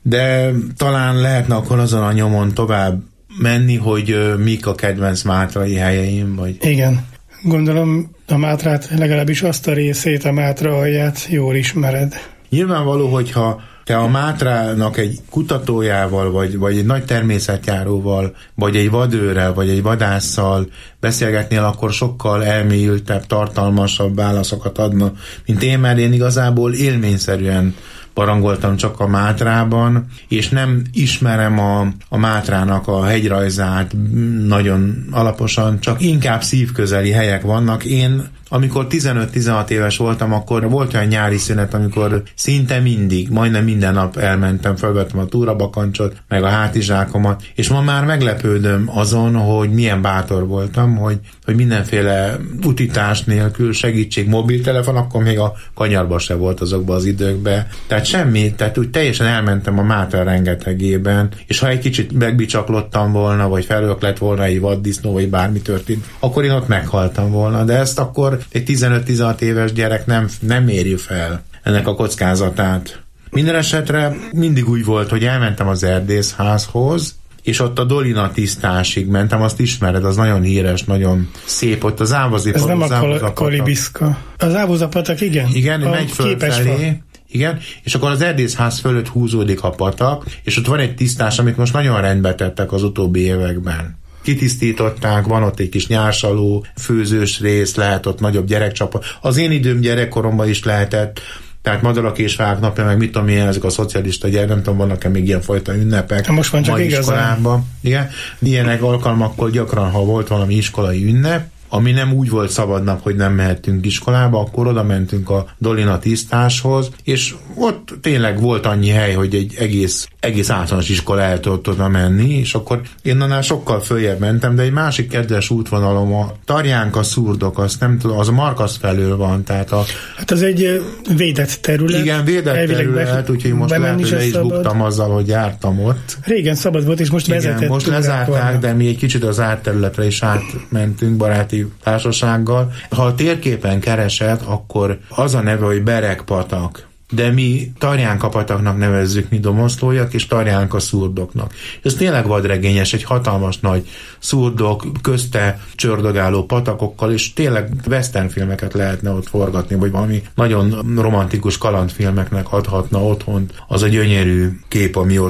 De talán lehetne akkor azon a nyomon tovább menni, hogy mik a kedvenc mátrai helyeim, vagy... Igen. Gondolom a Mátrát, legalábbis azt a részét, a Mátra alját jól ismered. Nyilvánvaló, hogyha te a Mátrának egy kutatójával, vagy egy nagy természetjáróval, vagy egy vadőrrel, vagy egy vadásszal beszélgetnél, akkor sokkal elmélyültebb, tartalmasabb válaszokat adna, mint én, mert én igazából élményszerűen barangoltam csak a Mátrában, és nem ismerem a Mátrának a hegyrajzát nagyon alaposan, csak inkább szívközeli helyek vannak. Én, amikor 15-16 éves voltam, akkor volt olyan nyári szünet, amikor szinte mindig, majdnem minden nap elmentem, felvettem a túrabakancsot, meg a hátizsákomat, és ma már meglepődöm azon, hogy milyen bátor voltam, hogy mindenféle utitás nélkül, segítség, mobiltelefon, akkor még a kanyarba se volt azokban az időkben. Tehát semmi, tehát úgy teljesen elmentem a Mátra rengetegében, és ha egy kicsit megbicsaklottam volna, vagy felők lett volna egy vaddisznó, vagy bármi történt, akkor én ott meghaltam volna, de ezt akkor egy 15-16 éves gyerek nem éri fel ennek a kockázatát. Minden esetre mindig úgy volt, hogy elmentem az erdészházhoz, és ott a Dolina tisztásig mentem, azt ismered, az nagyon híres, nagyon szép, ott az Ávozi-patak. Ez nem a Kolibiszka. Az Ávozapatak, igen. Igen, megy fölfelé. Igen, és akkor az erdészház fölött húzódik a patak, és ott van egy tisztás, amit most nagyon rendbe tettek az utóbbi években. Kitisztították, van ott egy kis nyársaló, főzős rész, lehet ott nagyobb gyerekcsapat. Az én időm gyerekkoromban is lehetett, tehát madarak és fák napja, meg mit tudom én, ezek a szocialista gyerek, nem tudom, vannak-e még ilyen fajta ünnepek. Most van csak igazán. Igen, ilyenek alkalmakkor gyakran, ha volt valami iskolai ünnep, ami nem úgy volt szabadnap, hogy nem mehettünk iskolába, akkor oda mentünk a Dolina tisztáshoz, és ott tényleg volt annyi hely, hogy egy egész általános iskola el tudott oda menni, és akkor én annál sokkal följebb mentem, de egy másik kedves útvonalom a Tarjánka szurdok, azt nem tudom, az a Markasz felől van, tehát Hát az egy védett terület. Igen, védett terület, úgyhogy most lehet, hogy le is buktam azzal, hogy jártam ott. Régen szabad volt, és most vezetett. Igen, most lezárták, de mi egy kicsit az átterületre is átmentünk baráti társasággal. Ha a térképen keresed, akkor az a neve, hogy Berekpatak. De mi Tarjánka-pataknak nevezzük, mi domoszlóiak, és Tarjánka-szurdoknak. Ez tényleg vadregényes, egy hatalmas nagy szurdok, közte csördögáló patakokkal, és tényleg westernfilmeket lehetne ott forgatni, vagy valami nagyon romantikus kalandfilmeknek adhatna otthont az a gyönyörű kép, ami ott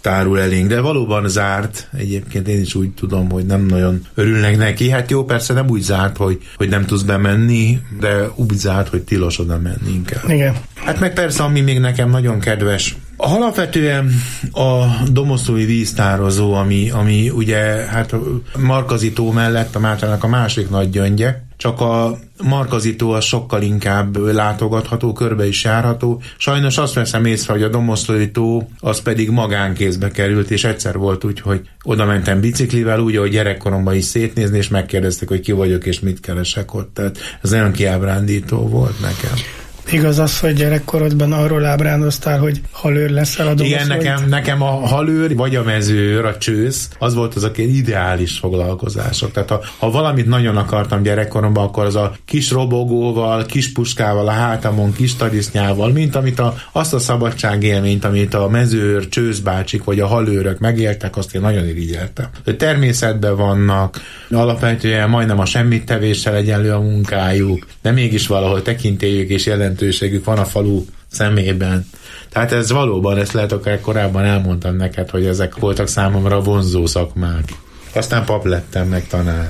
tárul elénk, de valóban zárt. Egyébként én is úgy tudom, hogy nem nagyon örülnek neki. Hát jó, persze nem úgy zárt, hogy nem tudsz bemenni, de úgy zárt, hogy tilos oda menni inkább. Igen. Hát meg persze, ami még nekem nagyon kedves, alapvetően a domoszlói víztározó, ami ugye hát Markazi tó mellett a Mátrának a másik nagy gyöngye, csak a Markazi tó az sokkal inkább látogatható, körbe is járható. Sajnos azt veszem észre, hogy a domoszlói tó az pedig magánkézbe került, és egyszer volt úgy, hogy oda mentem biciklivel, úgy, ahogy gyerekkoromban is szétnézni, és megkérdeztek, hogy ki vagyok, és mit keresek ott. Tehát ez nagyon kiábrándító volt nekem. Igaz az, hogy gyerekkorodban arról ábrándoztál, hogy halőr leszel a domoszlóit? Igen, nekem a halőr vagy a mezőr, a csősz, az volt az a ideális foglalkozások. Tehát ha valamit nagyon akartam gyerekkoromban, akkor az a kis robogóval, kis puskával, a hátamon, kis tarisznyával, mint amit azt a szabadságélményt, amit a mezőr, csőszbácsik vagy a halőrök megéltek, azt én nagyon irigyeltem. Természetben vannak, alapvetően majdnem a semmittevéssel egyenlő a munkájuk, de mégis valahol tekintélyük és jelentőségük van a falu szemében. Tehát ez valóban, ezt lehet akár korábban elmondtam neked, hogy ezek voltak számomra vonzó szakmák. Aztán pap lettem, meg tanár.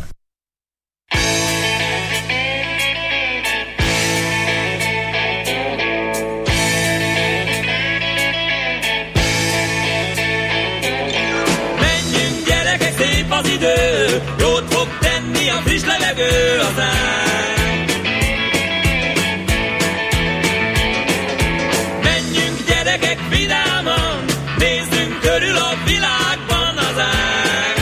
Menjünk gyerekek, szép az idő, jót fog tenni a friss levegő az ár. Vidáman, nézzünk körül a világban az ár.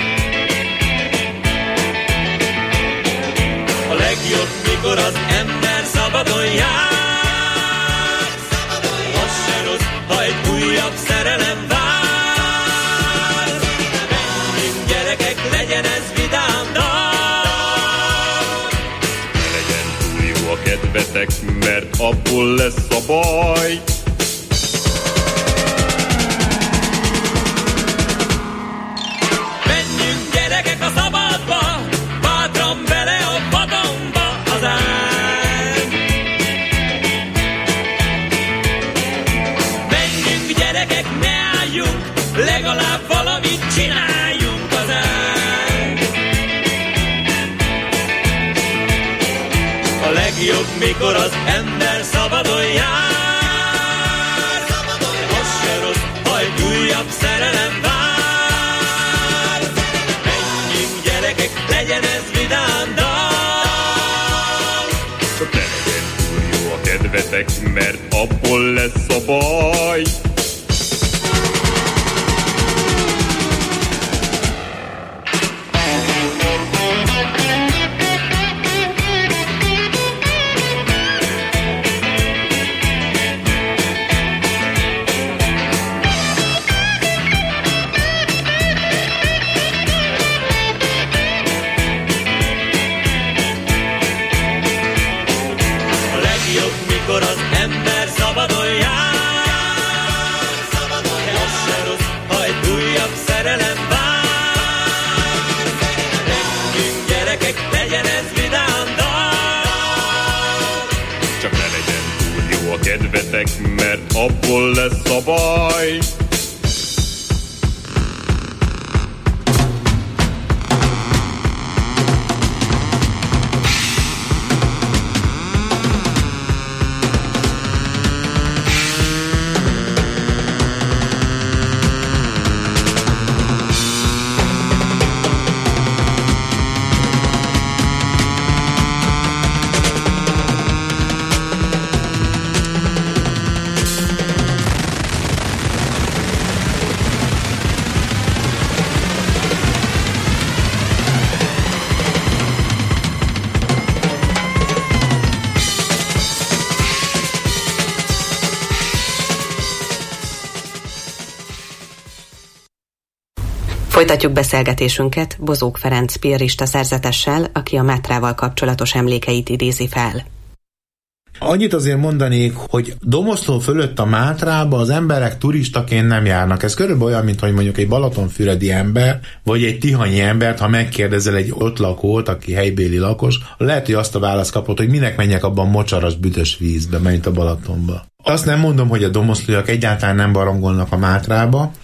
A legjobb, mikor az ember szabadon jár. Az se rossz, ha egy újabb szerelem vár. Menjünk gyerekek, legyen ez vidám dal. Legyen túl jó a kedvetek, mert abból lesz a baj. A szabadba, bátran bele a vadonba az ár. Menjünk gyerekek, ne álljunk, legalább valamit csináljunk az ár. A legjobb, mikor az ember szabadon jár. Az se rossz, ha egy újabb szerelem vár. Legyen ez vidám dal. Csak ne legyen túl jó a kedvetek, mert abból lesz a baj. Mikor az ember szabadon jár. Az se rossz, ha egy újabb szerelem vár. Menjünk gyerekek, legyen ez vidám dal. Csak ne legyen túl jó a kedvetek, mert abból lesz a baj. Folytatjuk beszélgetésünket Bozók Ferenc piarista szerzetessel, aki a Mátrával kapcsolatos emlékeit idézi fel. Annyit azért mondanék, hogy Domoszló fölött a Mátrába az emberek turistaként nem járnak. Ez körülbelül olyan, mint hogy mondjuk egy balatonfüredi ember, vagy egy tihanyi embert, ha megkérdezel egy ott lakót, aki helybéli lakos, lehet, hogy azt a választ kapott, hogy minek menjek abban mocsaras, büdös vízbe, mint a Balatonba. Azt nem mondom, hogy a domoszlóiak egyáltalán nem barangolnak a Mátrába,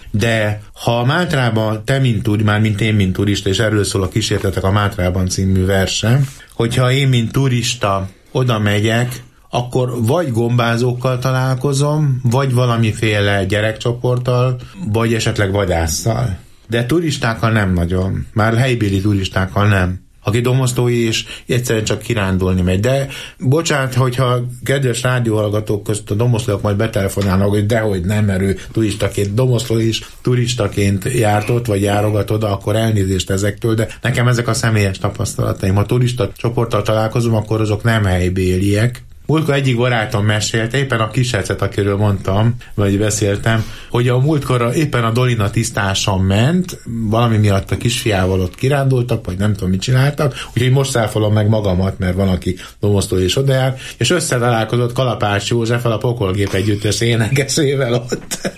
De ha Mátrában te, mint én, mint turista, és erről szól a Kísértetek a Mátrában című verse, hogyha én, mint turista oda megyek, akkor vagy gombázókkal találkozom, vagy valamiféle gyerekcsoporttal, vagy esetleg vadásszal. De turistákkal nem nagyon. Már helybéli turistákkal nem. Aki domoszlói és egyszerűen csak kirándulni megy. De bocsánat, hogyha kedves rádióhallgatók közt a domoszlók majd betelefonálnak, hogy dehogy nem, mert ő turistaként, domoszló is turistaként járt ott, vagy járogat oda, akkor elnézést ezektől, de nekem ezek a személyes tapasztalataim. Ha turista csoporttal találkozom, akkor azok nem helybéliek. Múltkor egyik barátom mesélte, éppen a Kisecet, akiről mondtam, vagy beszéltem, hogy a múltkor éppen a Dolina tisztáson ment, valami miatt a kisfiával ott kirándultak, vagy nem tudom, mit csináltak, úgyhogy most száfolom meg magamat, mert van, aki domoszló és oda jár, és összetalálkozott Kalapács Józseffel, a Pokolgép együttes énekesével ott.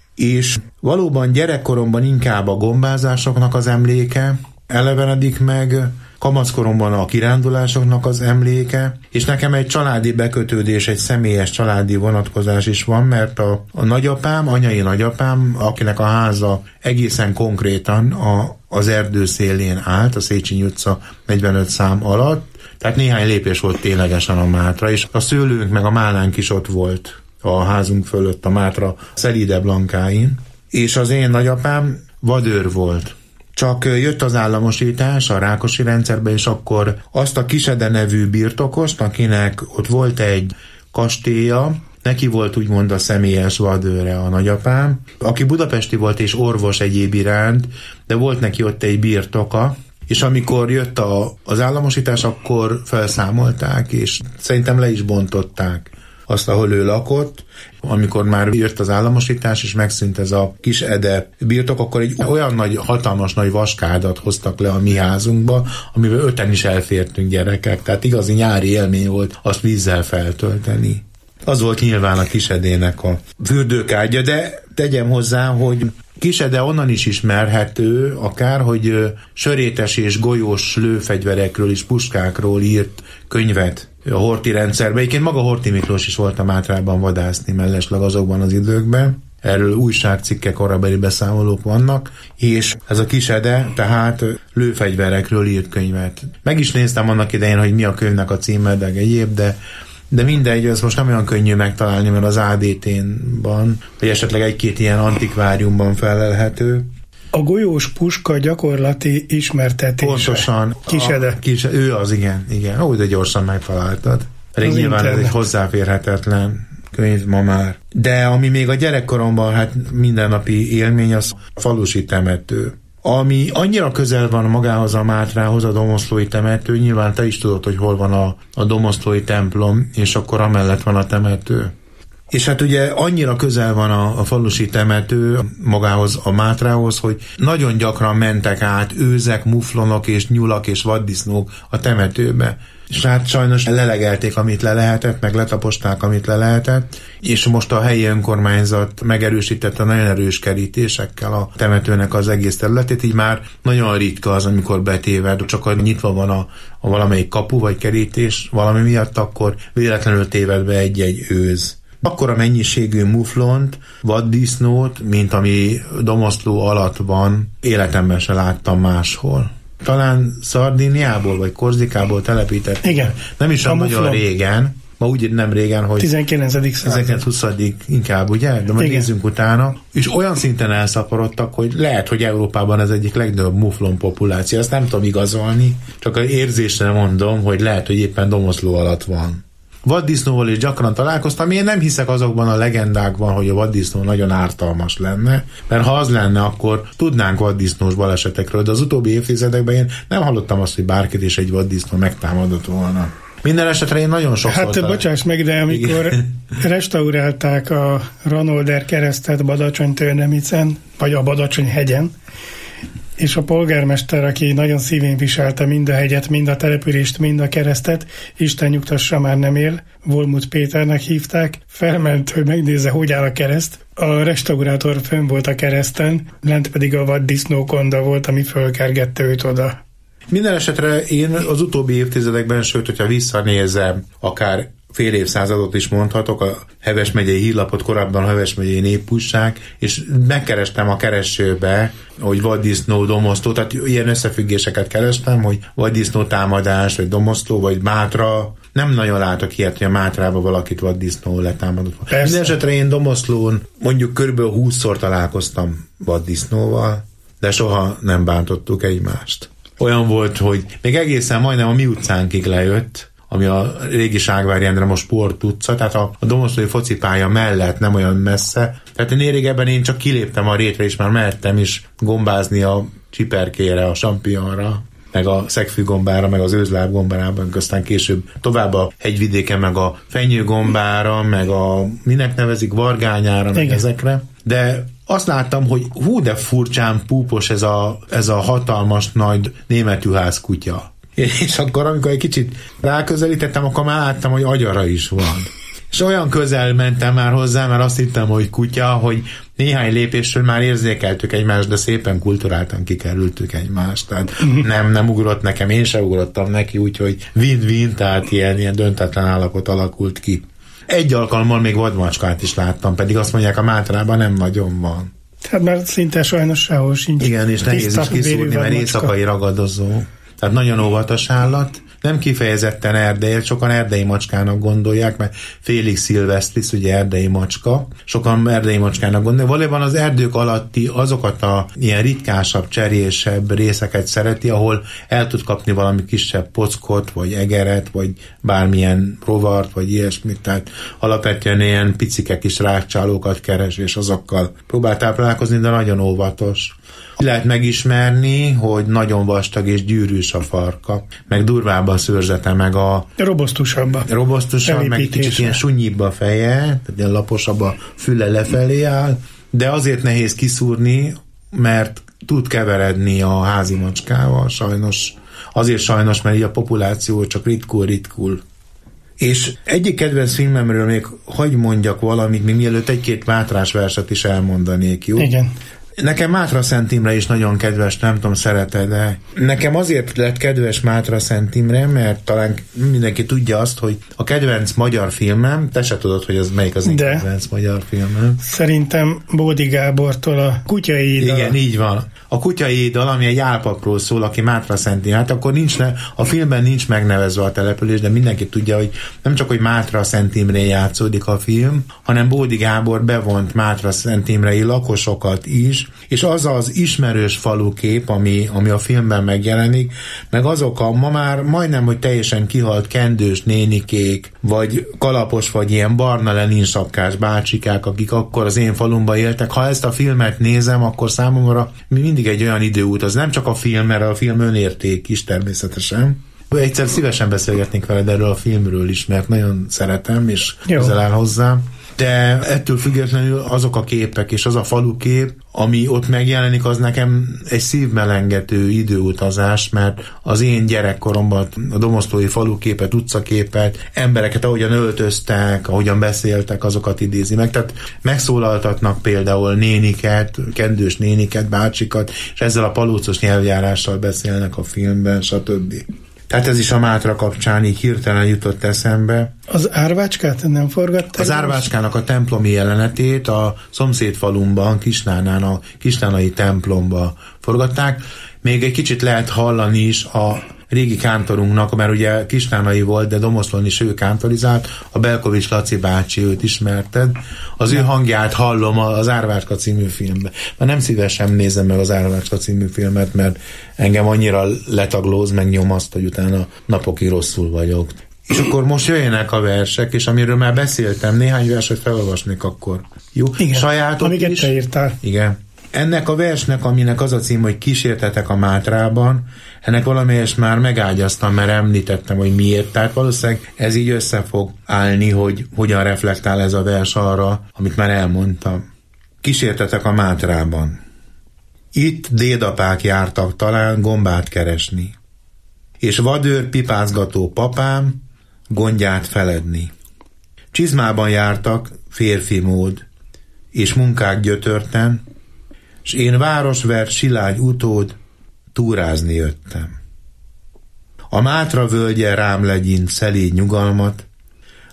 És valóban gyerekkoromban inkább a gombázásoknak az emléke elevenedik meg, kamaszkoromban a kirándulásoknak az emléke, és nekem egy családi bekötődés, egy személyes családi vonatkozás is van, mert a nagyapám, anyai nagyapám, akinek a háza egészen konkrétan az erdő szélén állt, a Széchenyi utca 45 szám alatt, tehát néhány lépés volt ténylegesen a Mátra, és a szőlőnk meg a málnánk is ott volt a házunk fölött, a Mátra szelídebb lankáin, és az én nagyapám vadőr volt. Csak jött az államosítás a Rákosi rendszerbe, és akkor azt a Kisede nevű birtokost, akinek ott volt egy kastélya, neki volt úgymond a személyes vadőre a nagyapám, aki budapesti volt és orvos egyéb iránt, de volt neki ott egy birtoka, és amikor jött az államosítás, akkor felszámolták, és szerintem le is bontották azt, ahol ő lakott. Amikor már jött az államosítás, és megszűnt ez a Kisede birtok, akkor egy olyan nagy, hatalmas nagy vaskádat hoztak le a mi házunkba, amiben 5-en is elfértünk gyerekek. Tehát igazi nyári élmény volt azt vízzel feltölteni. Az volt nyilván a Kisedének a fürdőkádja, de tegyem hozzá, hogy Kisede onnan is ismerhető, akár, hogy sörétes és golyós lőfegyverekről és puskákról írt könyvet a Horthy rendszerben. Egyébként maga Horthy Miklós is volt a Mátrában vadászni mellesleg azokban az időkben. Erről újságcikkek, korabeli beszámolók vannak, és ez a Kisede tehát lőfegyverekről írt könyvet. Meg is néztem annak idején, hogy mi a könyvnek a címe, de egyéb, de mindegy, ez most nem olyan könnyű megtalálni, mert az ADT-n van, vagy esetleg egy-két ilyen antikváriumban felelhető. A golyós puska gyakorlati ismertetése. Pontosan. Kisede. Ő az, igen. Ó, de gyorsan megtaláltad. Pedig nyilván ez egy hozzáférhetetlen könyv ma már. De ami még a gyerekkoromban hát mindennapi élmény, az a falusi temető. Ami annyira közel van magához a Mátrához, a domoszlói temető, nyilván te is tudod, hogy hol van a domoszlói templom, és akkor amellett van a temető. És hát ugye annyira közel van a falusi temető magához, a Mátrához, hogy nagyon gyakran mentek át őzek, muflonok és nyulak és vaddisznók a temetőbe. És hát sajnos lelegelték, amit le lehetett, meg letaposták, amit le lehetett, és most a helyi önkormányzat megerősítette nagyon erős kerítésekkel a temetőnek az egész területét, így már nagyon ritka az, amikor betéved, csak nyitva van a valamelyik kapu vagy kerítés valami miatt, akkor véletlenül téved be egy őz. Akkora mennyiségű muflont, vaddisznót, mint ami domoszló alatt van, életemben se láttam máshol. Talán Szardiniából vagy Korzikából telepített. Igen. Nem is nagyon régen, ma úgy nem régen, hogy 19. század. 20. inkább, ugye? De majd nézzünk utána. És olyan szinten elszaporodtak, hogy lehet, hogy Európában ez egyik legnagyobb muflon populáció. Ezt nem tudom igazolni, csak az érzésre mondom, hogy lehet, hogy éppen domoszló alatt van. Vaddisznóval is gyakran találkoztam, én nem hiszek azokban a legendákban, hogy a vaddisznó nagyon ártalmas lenne, mert ha az lenne, akkor tudnánk vaddisznós balesetekről, de az utóbbi évtizedekben én nem hallottam azt, hogy bárkit is egy vaddisznó megtámadott volna. Minden esetre én nagyon sokszor... Hát bocsáss meg, de amikor restaurálták a Ranolder keresztet Badacsony-Tőrnemicen, vagy a Badacsony-hegyen, és a polgármester, aki nagyon szívén viselte mind a hegyet, mind a települést, mind a keresztet, Isten nyugtassa, már nem él, Volmut Péternek hívták, felment, hogy megnézze, hogy áll a kereszt. A restaurátor fönn volt a kereszten, lent pedig a vaddisznókonda volt, ami fölkergette őt oda. Minden esetre én az utóbbi évtizedekben, sőt, hogyha visszanézem, akár fél évszázadot is mondhatok, a Heves megyei hírlapot, korábban a Heves megyei népújság, és megkerestem a keresőbe, hogy vaddisznó, domoszló, tehát ilyen összefüggéseket kerestem, hogy vaddisznó támadás, vagy domoszló, vagy Mátra. Nem nagyon látok ilyet, hogy a Mátrába valakit vaddisznó letámadott. Mindenesetre én domoszlón mondjuk körülbelül 20-szor találkoztam vaddisznóval, de soha nem bántottuk egymást. Olyan volt, hogy még egészen majdnem a mi utcánkig lejött, ami a régi Ságvári Endre, most Sport utca, tehát a domoszlói focipálya mellett, nem olyan messze. Tehát én régebben én csak kiléptem a rétre, és már mehettem is gombázni a csiperkére, a sampionra, meg a szegfűgombára, meg az őzlábgombárában, aztán később tovább a hegyvidéken, meg a fenyőgombára, meg a minek nevezik, vargányára, meg ezekre. De azt láttam, hogy hú, de furcsán púpos ez a hatalmas nagy németűház kutya. És akkor, amikor egy kicsit ráközelítettem, akkor már láttam, hogy agyara is van. És olyan közel mentem már hozzá, mert azt hittem, hogy kutya, hogy néhány lépésről már érzékeltük egymást, de szépen kulturáltan kikerültük egymást. Tehát nem ugrott nekem, én sem ugrottam neki, úgyhogy win-win, tehát ilyen döntetlen állapot alakult ki. Egy alkalommal még vadmacskát is láttam, pedig azt mondják, a Mátrában nem nagyon van. Hát már szinte sajnos sehol sincs. Igen, és nehéz is kiszúrni, mert éjszakai ragadozó. Tehát nagyon óvatos állat, nem kifejezetten erdei, sokan erdei macskának gondolják, mert Félix Silvestris, ugye erdei macska, sokan erdei macskának gondolják. Valójában az erdők alatti azokat a ilyen ritkásabb, cserésebb részeket szereti, ahol el tud kapni valami kisebb pockot, vagy egeret, vagy bármilyen rovart, vagy ilyesmit, tehát alapvetően ilyen picike kis rákcsálókat keres, és azokkal próbál táplálkozni, de nagyon óvatos. Lehet megismerni, hogy nagyon vastag és gyűrűs a farka, meg durvább a szőrzete, meg a... Robosztusabb, meg kicsit ilyen sunyibb a feje, tehát ilyen laposabb a füle lefelé áll, de azért nehéz kiszúrni, mert tud keveredni a házi macskával, sajnos. Azért sajnos, mert így a populáció csak ritkul. És egyik kedvenc filmemről még hagy mondjak valamit, még mielőtt egy-két Mátrás verset is elmondanék, jó? Igen. Nekem Mátra Szent Imre is nagyon kedves, nem tudom, szereted, de nekem azért lett kedves Mátra Szent Imre, mert talán mindenki tudja azt, hogy a kedvenc magyar filmem, te se tudod, hogy az melyik az én kedvenc magyar filmem. Szerintem Bódi Gábortól a Kutyai Édal. Igen, így van. A Kutyai Édal, ami egy álpapról szól, aki Mátra Szent Imre. Hát akkor a filmben nincs megnevezve a település, de mindenki tudja, hogy nem csak, hogy Mátra Szent Imrén játszódik a film, hanem Bódi Gábor bevont Mátra Szent Imrei lakosokat is, és az az ismerős falukép, ami a filmben megjelenik, meg azok a ma már majdnem, hogy teljesen kihalt kendős nénikék, vagy kalapos, vagy ilyen barna Lenin sapkás bácsikák, akik akkor az én falumban éltek. Ha ezt a filmet nézem, akkor számomra mindig egy olyan időút, az nem csak a film, mert a film önérték is természetesen. Egyszer szívesen beszélgetnék veled erről a filmről is, mert nagyon szeretem, és közel áll hozzám. De ettől függetlenül azok a képek és az a falukép, ami ott megjelenik, az nekem egy szívmelengető időutazás, mert az én gyerekkoromban a domoszlói faluképet, utcaképet, embereket, ahogyan öltöztek, ahogyan beszéltek, azokat idézi meg. Tehát megszólaltatnak például néniket, kendős néniket, bácsikat, és ezzel a palócos nyelvjárással beszélnek a filmben, stb. Tehát ez is a Mátra kapcsán így hirtelen jutott eszembe. Az árvácskát nem forgatták? Az árvácskának a templomi jelenetét a szomszédfalumban, Kisnánán, a kisnánai templomba forgatták. Még egy kicsit lehet hallani is a régi kántorunknak, mert ugye kisnánai volt, de Domoszlón is ő kántorizált, a Belkovics Laci bácsi, őt ismerted. Az ő hangját hallom az Árvácska című filmben. Mert nem szívesen nézem meg az Árvácska című filmet, mert engem annyira letaglóz, meg nyomaszt, hogy utána napokig rosszul vagyok. És akkor most jöjjenek a versek, és amiről már beszéltem, néhány verset felolvasnék akkor. Jó? Igen, sajátot amiket is. Te írtál. Igen. Ennek a versnek, aminek az a cím, hogy Kísértetek a Mátrában, ennek valamelyest már megágyaztam, mert említettem, hogy miért. Tehát valószínűleg ez így össze fog állni, hogy hogyan reflektál ez a vers arra, amit már elmondtam. Kísértetek a Mátrában. Itt dédapák jártak talán gombát keresni, és vadőr pipázgató papám gondját feledni. Csizmában jártak férfi mód, és munkák gyötörten, s én városvert silány utód túrázni jöttem. A Mátra völgye rám legyint szelíd nyugalmat,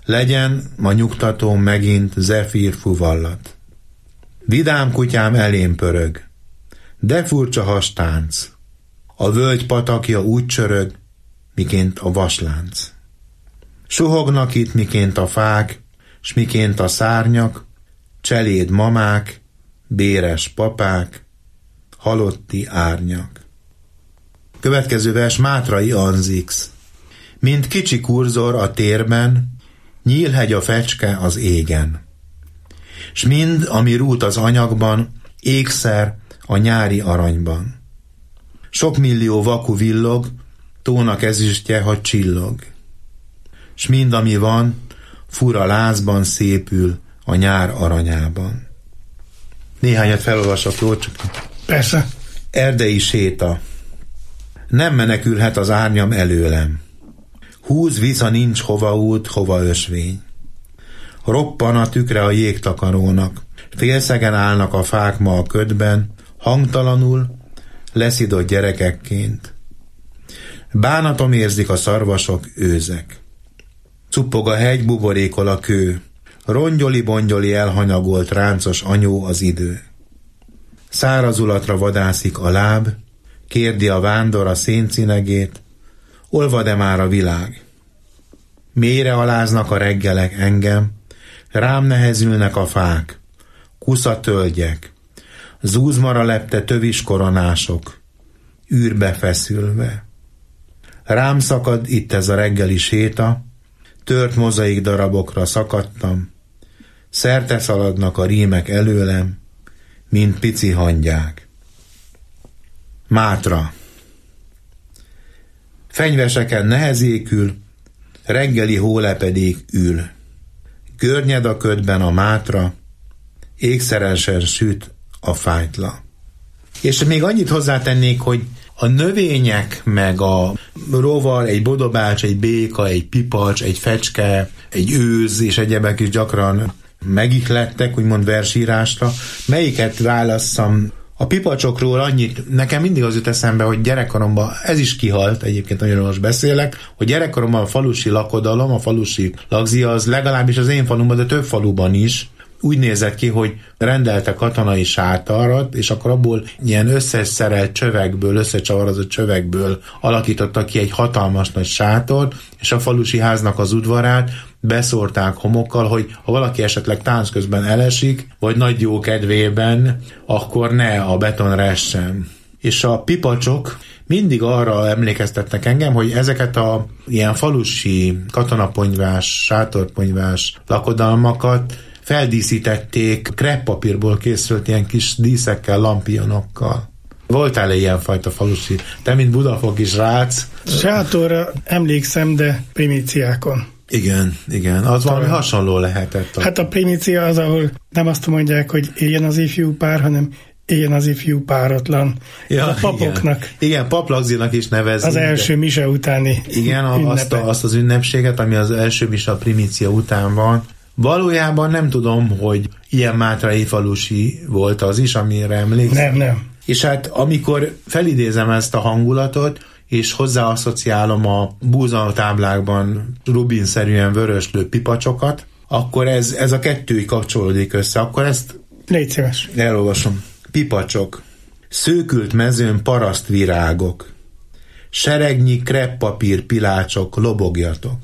legyen ma nyugtatóm megint zefír fuvallat. Vidám kutyám elém pörög, de furcsa hastánc, a völgy patakja úgy csörög, miként a vaslánc. Suhognak itt miként a fák, s miként a szárnyak, cseléd mamák, béres papák, halotti árnyak. Következő vers Mátrai Anzix. Mint kicsi kurzor a térben, nyílhegy a fecske az égen. S mind, ami rút az anyagban, ékszer a nyári aranyban. Sok millió vaku villog, tónak ezüstje, ha csillog. S mind, ami van, fura lázban szépül a nyár aranyában. Néhányat felolvasok, jó? Csak... Persze. Erdei séta. Nem menekülhet az árnyam előlem. Húz vissza, nincs hova út, hova ösvény. Roppan a tükre a jégtakarónak. Félszegen állnak a fák ma a ködben, hangtalanul, leszidott gyerekekként. Bánatom érzik a szarvasok, őzek. Cuppog a hegy, buborékol a kő. Rongyoli-bongyoli elhanyagolt ráncos anyó az idő. Szárazulatra vadászik a láb, kérdi a vándor a széncinegét, olvad-e már a világ? Mélyre aláznak a reggelek engem, rám nehezülnek a fák, kusza tölgyek, zúzmara lepte tövis koronások, űrbe feszülve. Rám szakad itt ez a reggeli séta, tört mozaik darabokra szakadtam, szerte szaladnak a rímek előlem, mint pici hangyák. Mátra. Fenyveseken nehezékül, reggeli hólepedék ül. Görnyed a ködben a mátra, ékszeresen süt a fájtla. És még annyit hozzátennék, hogy a növények, meg a rovar, egy bodobács, egy béka, egy pipacs, egy fecske, egy őz és egyebek is gyakran megihlettek, úgymond versírásra. Melyiket válasszam? A pipacsokról annyit, nekem mindig az jut eszembe, hogy gyerekkoromban, ez is kihalt, egyébként nagyon most beszélek, hogy gyerekkoromban a falusi lakodalom, a falusi lagzia az legalábbis az én falumban, de több faluban is úgy nézett ki, hogy rendelte katonai sátarat, és akkor abból ilyen összeszerelt csövekből, összecsavarozott csövekből alakította ki egy hatalmas nagy sátort, és a falusi háznak az udvarát beszórták homokkal, hogy ha valaki esetleg tánc közben elesik, vagy nagy jó kedvében, akkor ne a beton ressen. És a pipacsok mindig arra emlékeztetnek engem, hogy ezeket a ilyen falusi katonaponyvás, sátorponyvás lakodalmakat feldíszítették kreppapírból készült ilyen kis díszekkel, lampionokkal. Voltál-e ilyenfajta falusi? Te, mint budafoki srác? Sátorra emlékszem, de primíciákon. Igen. Az valami hasonló lehetett. Hát a primícia az, ahol nem azt mondják, hogy éljen az ifjú pár, hanem éljen az ifjú páratlan. Ja, a papoknak. Igen, paplagzinak is nevezik. Az első mise utáni azt az ünnepséget, ami az első mise a primícia után van. Valójában nem tudom, hogy ilyen mátrai falusi volt az is, amire emlékszem. Nem. És hát amikor felidézem ezt a hangulatot, és hozzáasszociálom a búzatáblákban rubinszerűen vöröslő pipacsokat, akkor ez a kettő kapcsolódik össze. Akkor ezt... Légy szíves. Elolvasom. Pipacsok. Szőkült mezőn parasztvirágok. Seregnyi kreppapír pilácsok, lobogjatok.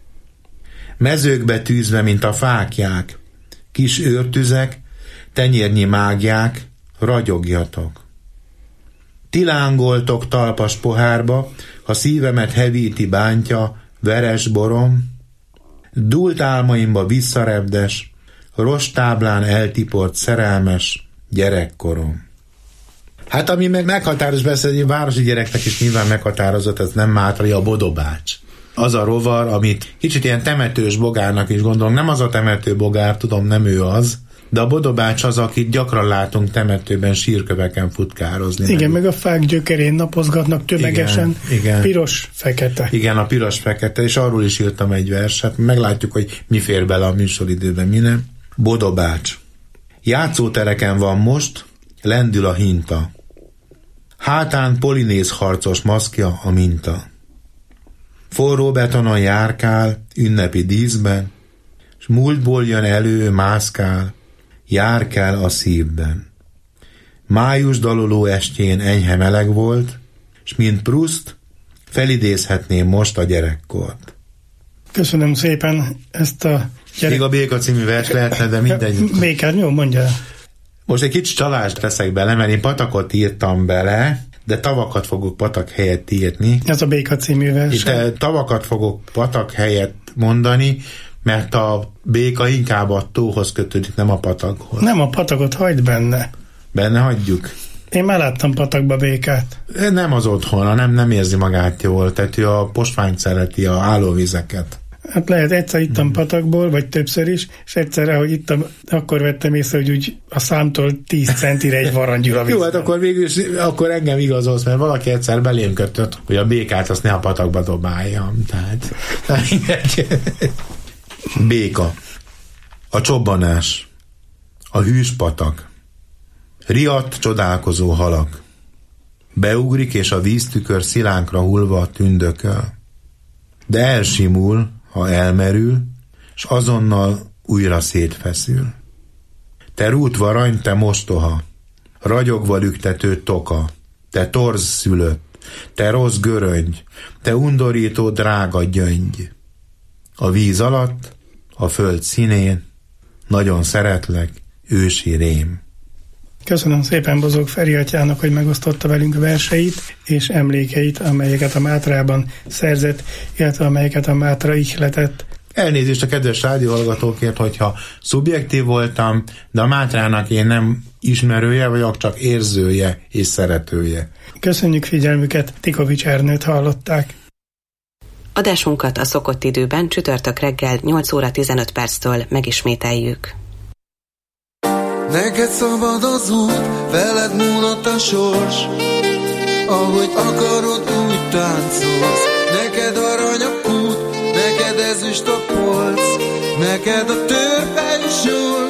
Mezőkbe tűzve, mint a fákják, kis őrtüzek, tenyérnyi mágják, ragyogjatok. Ti lángoltok talpas pohárba, ha szívemet hevíti bántja, veres borom, dúlt álmaimba visszarepdes, rostáblán eltiport szerelmes gyerekkorom. Hát ami meg meghatározott, persze egy városi gyereknek is nyilván meghatározott, ez nem mátrai, a bodobács. Az a rovar, amit kicsit ilyen temetős bogárnak is gondolom, nem az a temető bogár, tudom, nem ő az, de a bodobács az, akit gyakran látunk temetőben sírköveken futkározni. Igen, meg a fák gyökerén napozgatnak tömegesen, igen. Piros-fekete. Igen, a piros-fekete, és arról is írtam egy verset, meglátjuk, hogy mi fér bele a műsoridőben, mi nem. Bodobács. Játszótereken van most, lendül a hinta. Hátán polinéz harcos maszkja a minta. Forró betonon járkál, ünnepi díszben, s múltból jön elő, mászkál, járkál a szívben. Május daloló estjén enyhe meleg volt, s mint Proust, felidézhetném most a gyerekkort. Köszönöm szépen ezt a Még a Béka című vers lehetne, de mindegy. Békát, jó, mondja. Most egy kicsit csalást teszek bele, mert én patakot írtam bele, de tavakat fogok patak helyett írni. Ez a Béka című vers. Itt tavakat fogok patak helyett mondani, mert a béka inkább a tóhoz kötődik, nem a patakhoz. Nem a patakot, hagyd benne. Benne hagyjuk. Én már láttam patakba békát. Nem az otthona, nem érzi magát jól, tehát ő a postványt szereti, a állóvizeket. Hát lehet, egyszer ittam patakból, vagy többször is, és egyszer, ahogy ittam, akkor vettem észre, hogy úgy a számtól 10 centire egy varangyul a vízben. Jó, hát akkor végül is, akkor engem igazolsz, mert valaki egyszer belém kötött, hogy a békát azt ne a patakba dobáljam. Tehát... Béka. A csobbanás. A hűs patak. Riadt, csodálkozó halak. Beugrik, és a víztükör szilánkra hullva tündököl. De elsimul, ha elmerül, s azonnal újra szétfeszül. Te rút varany, te mostoha, ragyogva lüktető toka, te torz szülött, te rossz göröngy, te undorító drága gyöngy. A víz alatt, a föld színén, nagyon szeretlek, ősi rém. Köszönöm szépen Bozók Feri atyának, hogy megosztotta velünk verseit és emlékeit, amelyeket a Mátrában szerzett, illetve amelyeket a Mátra ihletett. Elnézést a kedves rádióhallgatókért, hogyha szubjektív voltam, de a Mátrának én nem ismerője, vagyok csak érzője és szeretője. Köszönjük figyelmüket, Tikovics Ernőt hallották. Adásunkat a szokott időben csütörtök reggel 8 óra 15 perctől megismételjük. Neked szabad az út, veled múlott a sors, ahogy akarod, úgy táncolsz. Neked arany a kút, neked ezüst a polc, neked a törpeny sor.